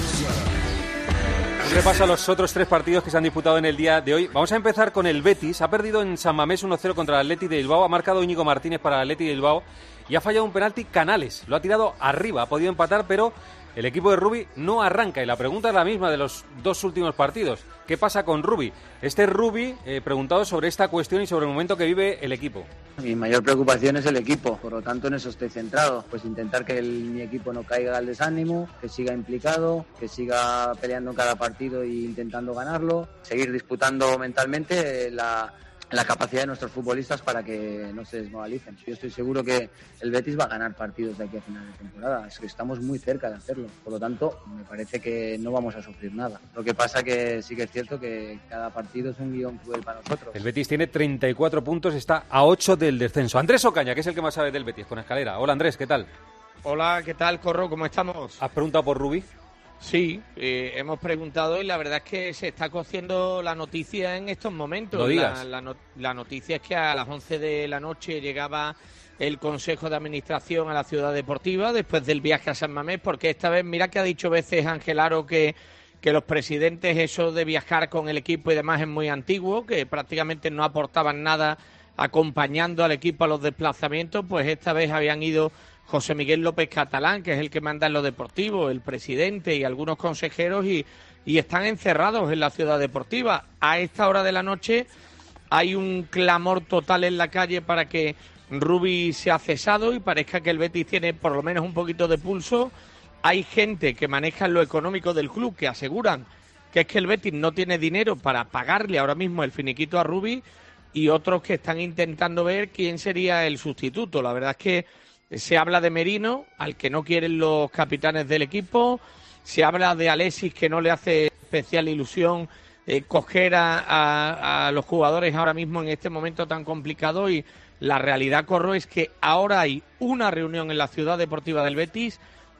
Un repaso a los otros tres partidos que se han disputado en el día de hoy. Vamos a empezar con el Betis. Ha perdido en San Mamés uno cero contra el Atleti de Bilbao. Ha marcado Íñigo Martínez para el Atleti de Bilbao. Y ha fallado un penalti Canales. Lo ha tirado arriba. Ha podido empatar, pero el equipo de Rubi no arranca. Y la pregunta es la misma de los dos últimos partidos. ¿Qué pasa con Rubi? Este es Rubi eh, preguntado sobre esta cuestión y sobre el momento que vive el equipo. Mi mayor preocupación es el equipo, por lo tanto en eso estoy centrado. Pues intentar que el, mi equipo no caiga al desánimo, que siga implicado, que siga peleando en cada partido e intentando ganarlo. Seguir disputando mentalmente la... la capacidad de nuestros futbolistas para que no se desmoralicen. Yo estoy seguro que el Betis va a ganar partidos de aquí a final de temporada. Es que estamos muy cerca de hacerlo. Por lo tanto, me parece que no vamos a sufrir nada. Lo que pasa que sí que es cierto que cada partido es un guión cruel para nosotros. El Betis tiene treinta y cuatro puntos, está a ocho del descenso. Andrés Ocaña, que es el que más sabe del Betis, con Escalera. Hola Andrés, ¿qué tal? Hola, ¿qué tal, Corro? ¿Cómo estamos? ¿Has preguntado por Rubi? Sí, eh, hemos preguntado y la verdad es que se está cociendo la noticia en estos momentos. No digas. La, la, no, la noticia es que a las once de la noche llegaba el Consejo de Administración a la Ciudad Deportiva después del viaje a San Mamés, porque esta vez, mira que ha dicho veces Ángel Aro que, que los presidentes, eso de viajar con el equipo y demás es muy antiguo, que prácticamente no aportaban nada acompañando al equipo a los desplazamientos, pues esta vez habían ido José Miguel López Catalán, que es el que manda en lo deportivo, el presidente y algunos consejeros, y, y están encerrados en la Ciudad Deportiva. A esta hora de la noche hay un clamor total en la calle para que Rubi sea cesado y parezca que el Betis tiene por lo menos un poquito de pulso. Hay gente que maneja lo económico del club que aseguran que es que el Betis no tiene dinero para pagarle ahora mismo el finiquito a Rubi, y otros que están intentando ver quién sería el sustituto. La verdad es que se habla de Merino, al que no quieren los capitanes del equipo. Se habla de Alexis, que no le hace especial ilusión eh, coger a, a, a los jugadores ahora mismo en este momento tan complicado. Y la realidad, Corro, es que ahora hay una reunión en la Ciudad Deportiva del Betis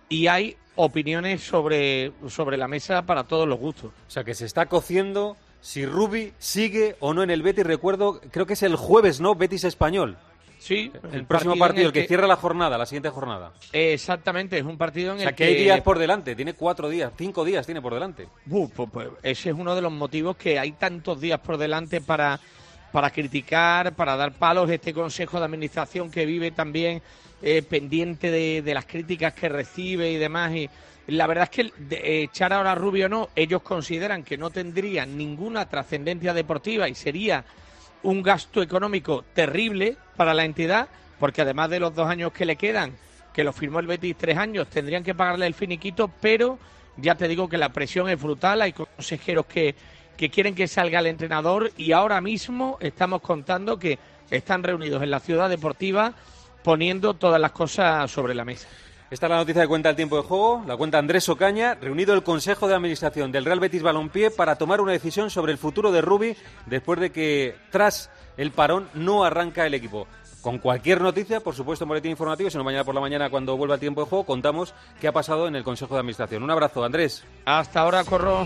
y hay opiniones sobre, sobre la mesa para todos los gustos. O sea, que se está cociendo si Rubi sigue o no en el Betis. Recuerdo, creo que es el jueves, ¿no? Betis Español. Sí. El próximo partido, partido el que, que cierra la jornada, la siguiente jornada. Exactamente, es un partido en o sea, el que... que... hay días por delante, tiene cuatro días, cinco días tiene por delante. Uf, pues, pues, ese es uno de los motivos que hay tantos días por delante para, para criticar, para dar palos. Este Consejo de Administración que vive también eh, pendiente de, de las críticas que recibe y demás. Y la verdad es que de, eh, echar ahora a Rubio o no, ellos consideran que no tendría ninguna trascendencia deportiva y sería un gasto económico terrible para la entidad, porque además de los dos años que le quedan, que lo firmó el Betis tres años, tendrían que pagarle el finiquito, pero ya te digo que la presión es brutal, hay consejeros que, que quieren que salga el entrenador y ahora mismo estamos contando que están reunidos en la Ciudad Deportiva poniendo todas las cosas sobre la mesa. Esta es la noticia que cuenta el tiempo de juego, la cuenta Andrés Ocaña, reunido el Consejo de Administración del Real Betis Balompié para tomar una decisión sobre el futuro de Rubi después de que tras el parón no arranca el equipo. Con cualquier noticia, por supuesto, en boletín informativo, si no mañana por la mañana cuando vuelva el tiempo de juego, contamos qué ha pasado en el Consejo de Administración. Un abrazo, Andrés. Hasta ahora, Corro.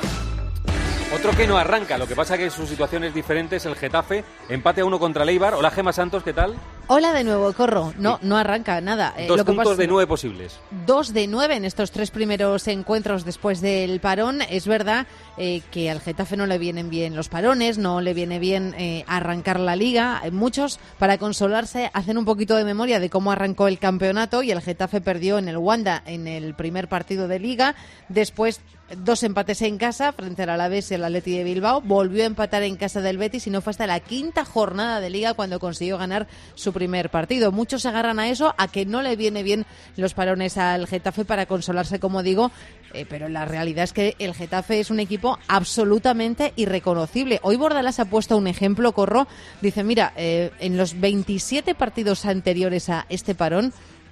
Otro que no arranca, lo que pasa que su situación es diferente, es el Getafe, empate a uno contra el Eibar. Hola, Gemma Santos, ¿qué tal? Hola de nuevo, Corro. No, no arranca nada. Eh, Dos lo que puntos pasa... de nueve posibles. Dos de nueve en estos tres primeros encuentros después del parón. Es verdad eh, que al Getafe no le vienen bien los parones, no le viene bien eh, arrancar la Liga. Muchos, para consolarse, hacen un poquito de memoria de cómo arrancó el campeonato y el Getafe perdió en el Wanda en el primer partido de Liga. Después, dos empates en casa frente al Alavés y el Atleti de Bilbao. Volvió a empatar en casa del Betis y no fue hasta la quinta jornada de Liga cuando consiguió ganar su primer partido. Muchos se agarran a eso, a que no le viene bien los parones al Getafe para consolarse, como digo, eh, pero la realidad es que el Getafe es un equipo absolutamente irreconocible. Hoy Bordalás ha puesto un ejemplo, Corro. Dice, mira, eh, en los veintisiete partidos anteriores a este parón,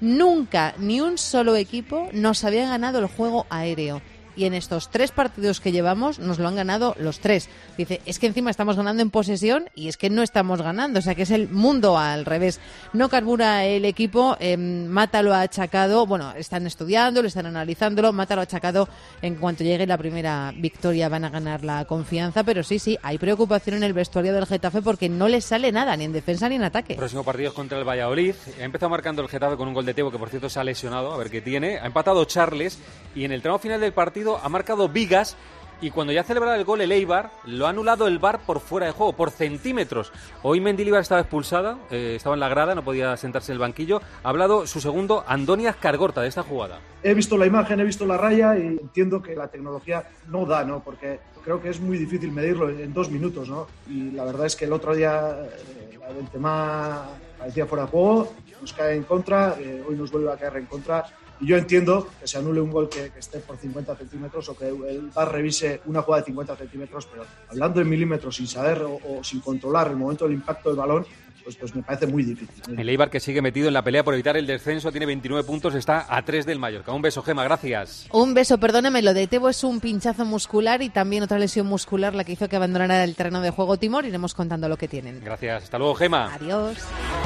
nunca ni un solo equipo nos había ganado el juego aéreo. Y en estos tres partidos que llevamos nos lo han ganado los tres. Dice, es que encima estamos ganando en posesión y es que no estamos ganando, o sea que es el mundo al revés. No carbura el equipo, eh, Mata lo ha achacado, bueno, están estudiando, lo están analizándolo, Mata lo ha achacado, en cuanto llegue la primera victoria van a ganar la confianza, pero sí, sí, hay preocupación en el vestuario del Getafe porque no les sale nada, ni en defensa ni en ataque. El próximo partido es contra el Valladolid. Ha empezado marcando el Getafe con un gol de Tebo, que por cierto se ha lesionado, a ver qué tiene. Ha empatado Charles y en el tramo final del partido ha marcado Vigas y cuando ya ha celebrado el gol el Eibar lo ha anulado el V A R por fuera de juego, por centímetros. Hoy Mendilibar estaba expulsada, eh, estaba en la grada, no podía sentarse en el banquillo. Ha hablado su segundo, Andonias Cargorta, de esta jugada. He visto la imagen, he visto la raya y entiendo que la tecnología no da, ¿no? Porque creo que es muy difícil medirlo en dos minutos, ¿no? Y la verdad es que el otro día eh, el tema parecía fuera de juego, nos cae en contra, eh, hoy nos vuelve a caer en contra. Y yo entiendo que se anule un gol que, que esté por cincuenta centímetros o que el V A R revise una jugada de cincuenta centímetros, pero hablando en milímetros sin saber o, o sin controlar el momento del impacto del balón, pues, pues me parece muy difícil. Muy el Eibar, que sigue metido en la pelea por evitar el descenso, tiene veintinueve puntos, está a tres del Mallorca. Un beso, Gema, gracias. Un beso, perdóname, lo de Tebo es un pinchazo muscular y también otra lesión muscular la que hizo que abandonara el terreno de juego Timor. Iremos contando lo que tienen. Gracias, hasta luego, Gema. Adiós.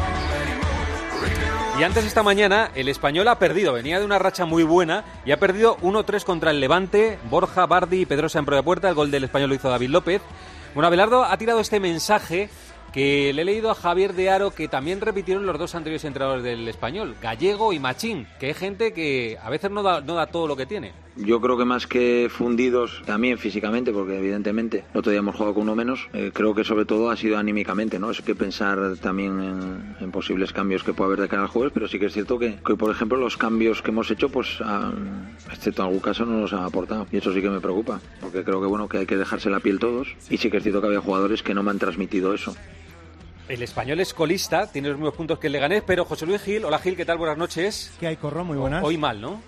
Y antes esta mañana el Español ha perdido, venía de una racha muy buena y ha perdido uno tres contra el Levante. Borja, Bardi y Pedrosa en pro de puerta, el gol del Español lo hizo David López. Bueno, Abelardo ha tirado este mensaje que le he leído a Javier de Haro, que también repitieron los dos anteriores entrenadores del Español, Gallego y Machín, que hay gente que a veces no da, no da todo lo que tiene. Yo creo que más que fundidos también físicamente, porque evidentemente el otro día hemos jugado con uno menos, eh, creo que sobre todo ha sido anímicamente, ¿no? Es que pensar también en, en posibles cambios que pueda haber de cara al jueves, pero sí que es cierto que, que por ejemplo, los cambios que hemos hecho, pues, a, excepto en algún caso, no nos han aportado. Y eso sí que me preocupa, porque creo que, bueno, que hay que dejarse la piel todos, y sí que es cierto que había jugadores que no me han transmitido eso. El Español es colista, tiene los mismos puntos que el Leganés, pero José Luis Gil, hola Gil, ¿qué tal? Buenas noches. ¿Qué hay, Corro? Muy buenas. Hoy mal, ¿no?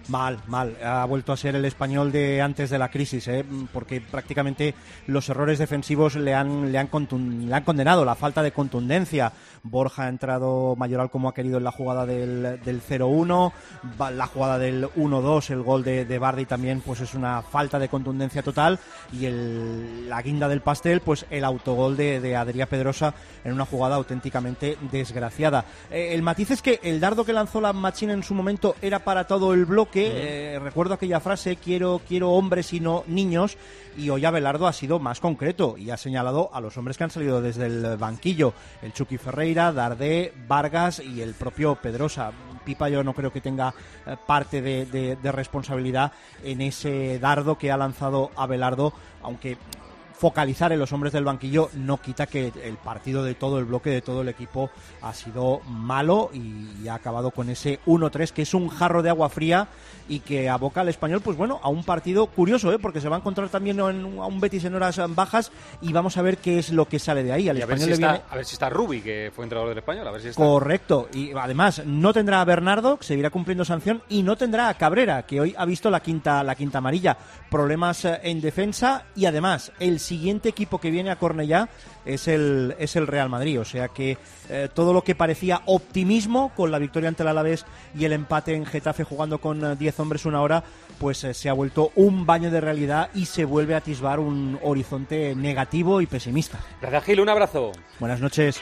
Mal, mal. Ha vuelto a ser el Español de antes de la crisis, ¿eh? Porque prácticamente los errores defensivos le han, le, han contun- le han condenado, la falta de contundencia. Borja ha entrado Mayoral como ha querido en la jugada del, del cero uno, la jugada del uno dos, el gol de, de Bardi también pues es una falta de contundencia total, y el, la guinda del pastel, pues el autogol de, de Adrià Pedrosa en una jugada auténticamente desgraciada. Eh, el matiz es que el dardo que lanzó la Machín en su momento era para todo el bloque. Eh, recuerdo aquella frase, quiero, quiero hombres y no niños, y hoy Abelardo ha sido más concreto y ha señalado a los hombres que han salido desde el banquillo, el Chucky Ferreira, Dardé, Vargas y el propio Pedrosa. Pipa yo no creo que tenga eh, parte de, de, de responsabilidad en ese dardo que ha lanzado Abelardo, aunque focalizar en los hombres del banquillo no quita que el partido de todo el bloque, de todo el equipo, ha sido malo y ha acabado con ese uno tres, que es un jarro de agua fría y que aboca al Español, pues bueno, a un partido curioso, ¿eh? Porque se va a encontrar también en, a un Betis en horas bajas, y vamos a ver qué es lo que sale de ahí. Al y a, ver Español si le está, viene... a ver si está Rubi, que fue entrenador del Español, a ver si está. Correcto, y además no tendrá a Bernardo, que seguirá cumpliendo sanción, y no tendrá a Cabrera, que hoy ha visto la quinta, la quinta amarilla. Problemas en defensa, y además el siguiente equipo que viene a Cornellá es el, es el Real Madrid, o sea que eh, todo lo que parecía optimismo con la victoria ante el Alavés y el empate en Getafe jugando con diez hombres una hora, pues eh, se ha vuelto un baño de realidad y se vuelve a atisbar un horizonte negativo y pesimista. Gracias, Gil, un abrazo. Buenas noches.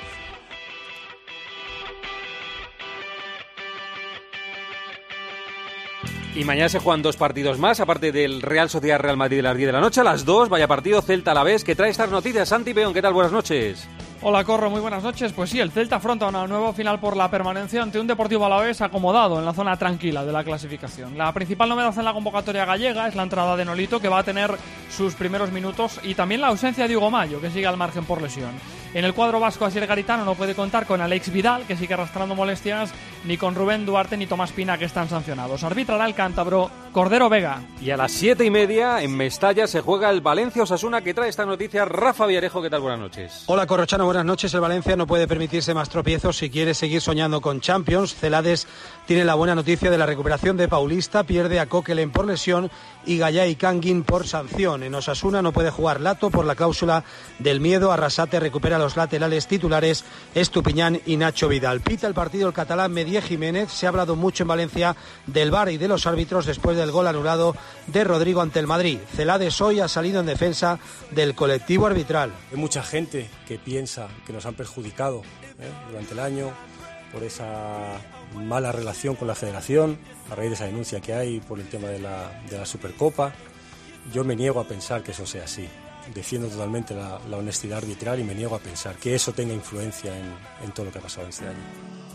Y mañana se juegan dos partidos más, aparte del Real Sociedad Real Madrid de las diez de la noche, a las dos, vaya partido Celta Alavés, que trae estas noticias. Santi Peón, ¿qué tal? Buenas noches. Hola, Corro, muy buenas noches. Pues sí, el Celta afronta una nueva final por la permanencia ante un Deportivo Alavés acomodado en la zona tranquila de la clasificación. La principal novedad en la convocatoria gallega es la entrada de Nolito, que va a tener sus primeros minutos, y también la ausencia de Hugo Mayo, que sigue al margen por lesión. En el cuadro vasco, Asier Garitano no puede contar con Alex Vidal, que sigue arrastrando molestias, ni con Rubén Duarte ni Tomás Pina, que están sancionados. Arbitrará el cántabro Cordero Vega. Y a las siete y media en Mestalla se juega el Valencia-Osasuna, que trae esta noticia Rafa Villarejo. ¿Qué tal? Buenas noches. Hola, Corrochano, buenas noches. El Valencia no puede permitirse más tropiezos si quiere seguir soñando con Champions. Celades tiene la buena noticia de la recuperación de Paulista, pierde a Coquelin por lesión y Gallá y Canguin por sanción. En Osasuna no puede jugar Lato por la cláusula del miedo. Arrasate recupera los laterales titulares Estupiñán y Nacho Vidal. Pita el partido el catalán Medié Jiménez. Se ha hablado mucho en Valencia del V A R y de los árbitros después del gol anulado de Rodrigo ante el Madrid. Celades hoy ha salido en defensa del colectivo arbitral. Hay mucha gente que piensa que nos han perjudicado ¿eh? durante el año por esa mala relación con la federación, a raíz de esa denuncia que hay por el tema de la, de la Supercopa. Yo me niego a pensar que eso sea así. Defiendo totalmente la, la honestidad arbitral y me niego a pensar que eso tenga influencia en, en todo lo que ha pasado este año.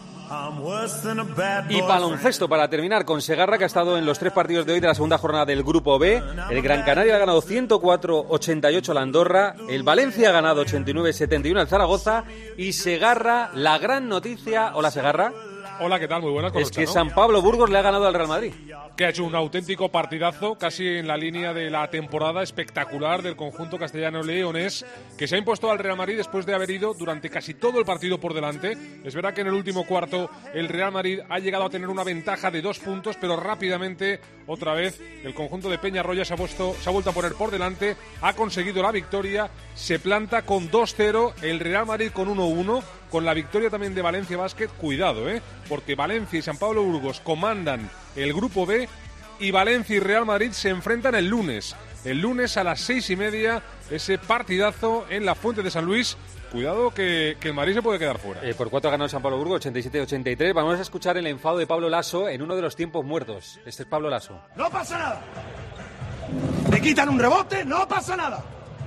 Y baloncesto para terminar con Segarra, que ha estado en los tres partidos de hoy de la segunda jornada del Grupo B. El Gran Canaria ha ganado ciento cuatro a ochenta y ocho a la Andorra, el Valencia ha ganado ochenta y nueve a setenta y uno al Zaragoza, y Segarra, la gran noticia. Hola, Segarra. Hola, ¿qué tal? Muy buena, Es que San Pablo Burgos le ha ganado al Real Madrid. Que ha hecho un auténtico partidazo, casi en la línea de la temporada espectacular del conjunto castellano-leonés, que se ha impuesto al Real Madrid después de haber ido durante casi todo el partido por delante. Es verdad que en el último cuarto el Real Madrid ha llegado a tener una ventaja de dos puntos, pero rápidamente, otra vez, el conjunto de Peñarroya se ha, puesto, se ha vuelto a poner por delante, ha conseguido la victoria, se planta con dos cero, el Real Madrid con uno uno, con la victoria también de Valencia Basket. Cuidado, ¿eh? Porque Valencia y San Pablo Burgos comandan el Grupo B y Valencia y Real Madrid se enfrentan el lunes. El lunes a las seis y media, ese partidazo en la Fuente de San Luis. Cuidado que, que el Madrid se puede quedar fuera. Eh, por cuatro ha ganado el San Pablo Burgos, ochenta y siete a ochenta y tres. Vamos a escuchar el enfado de Pablo Lasso en uno de los tiempos muertos. Este es Pablo Lasso. ¡No pasa nada! ¡Me quitan un rebote! ¡No pasa nada!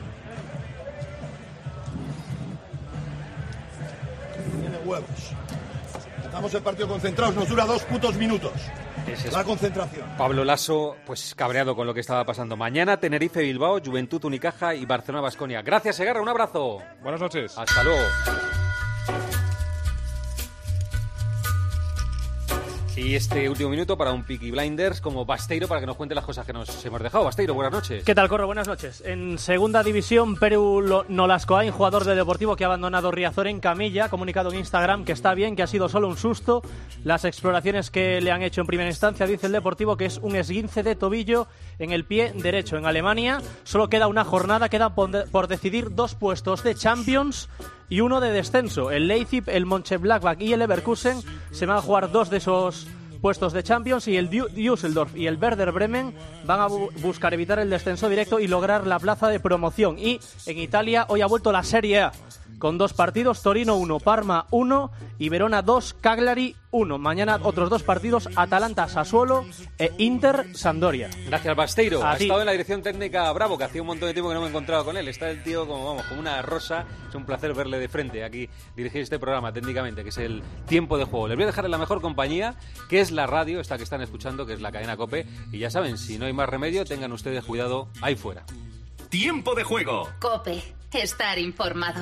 Tiene huevos. Estamos en partido concentrados, nos dura dos putos minutos. Ese es la concentración. Pablo Lasso, pues cabreado con lo que estaba pasando. Mañana Tenerife Bilbao, Juventud Unicaja y Barcelona Baskonia. Gracias, Segarra, un abrazo. Buenas noches. Hasta luego. Y este último minuto para un Peaky Blinders como Basteiro para que nos cuente las cosas que nos hemos dejado. Basteiro, buenas noches. ¿Qué tal, Corro? Buenas noches. En segunda división, Perú Nolascoain, jugador de Deportivo que ha abandonado Riazor en camilla, ha comunicado en Instagram que está bien, que ha sido solo un susto. Las exploraciones que le han hecho en primera instancia, dice el Deportivo, que es un esguince de tobillo en el pie derecho. En Alemania solo queda una jornada, queda por decidir dos puestos de Champions y uno de descenso. El Leipzig, el Mönchengladbach y el Leverkusen se van a jugar dos de esos puestos de Champions, y el Düsseldorf y el Werder Bremen van a bu- buscar evitar el descenso directo y lograr la plaza de promoción. Y en Italia hoy ha vuelto la Serie A con dos partidos, Torino uno, Parma uno y Verona dos, Cagliari uno. Mañana otros dos partidos, Atalanta Sassuolo e Inter Sampdoria. Gracias, Basteiro. A Ha ti. estado en la dirección técnica Bravo, que hacía un montón de tiempo que no me he encontrado con él. Está el tío como, vamos, como una rosa. Es un placer verle de frente aquí dirigir este programa técnicamente, que es el Tiempo de Juego. Les voy a dejar en la mejor compañía, que es la radio, esta que están escuchando, que es la cadena COPE. Y ya saben, si no hay más remedio, tengan ustedes cuidado ahí fuera. Tiempo de Juego. Cope, estar informado.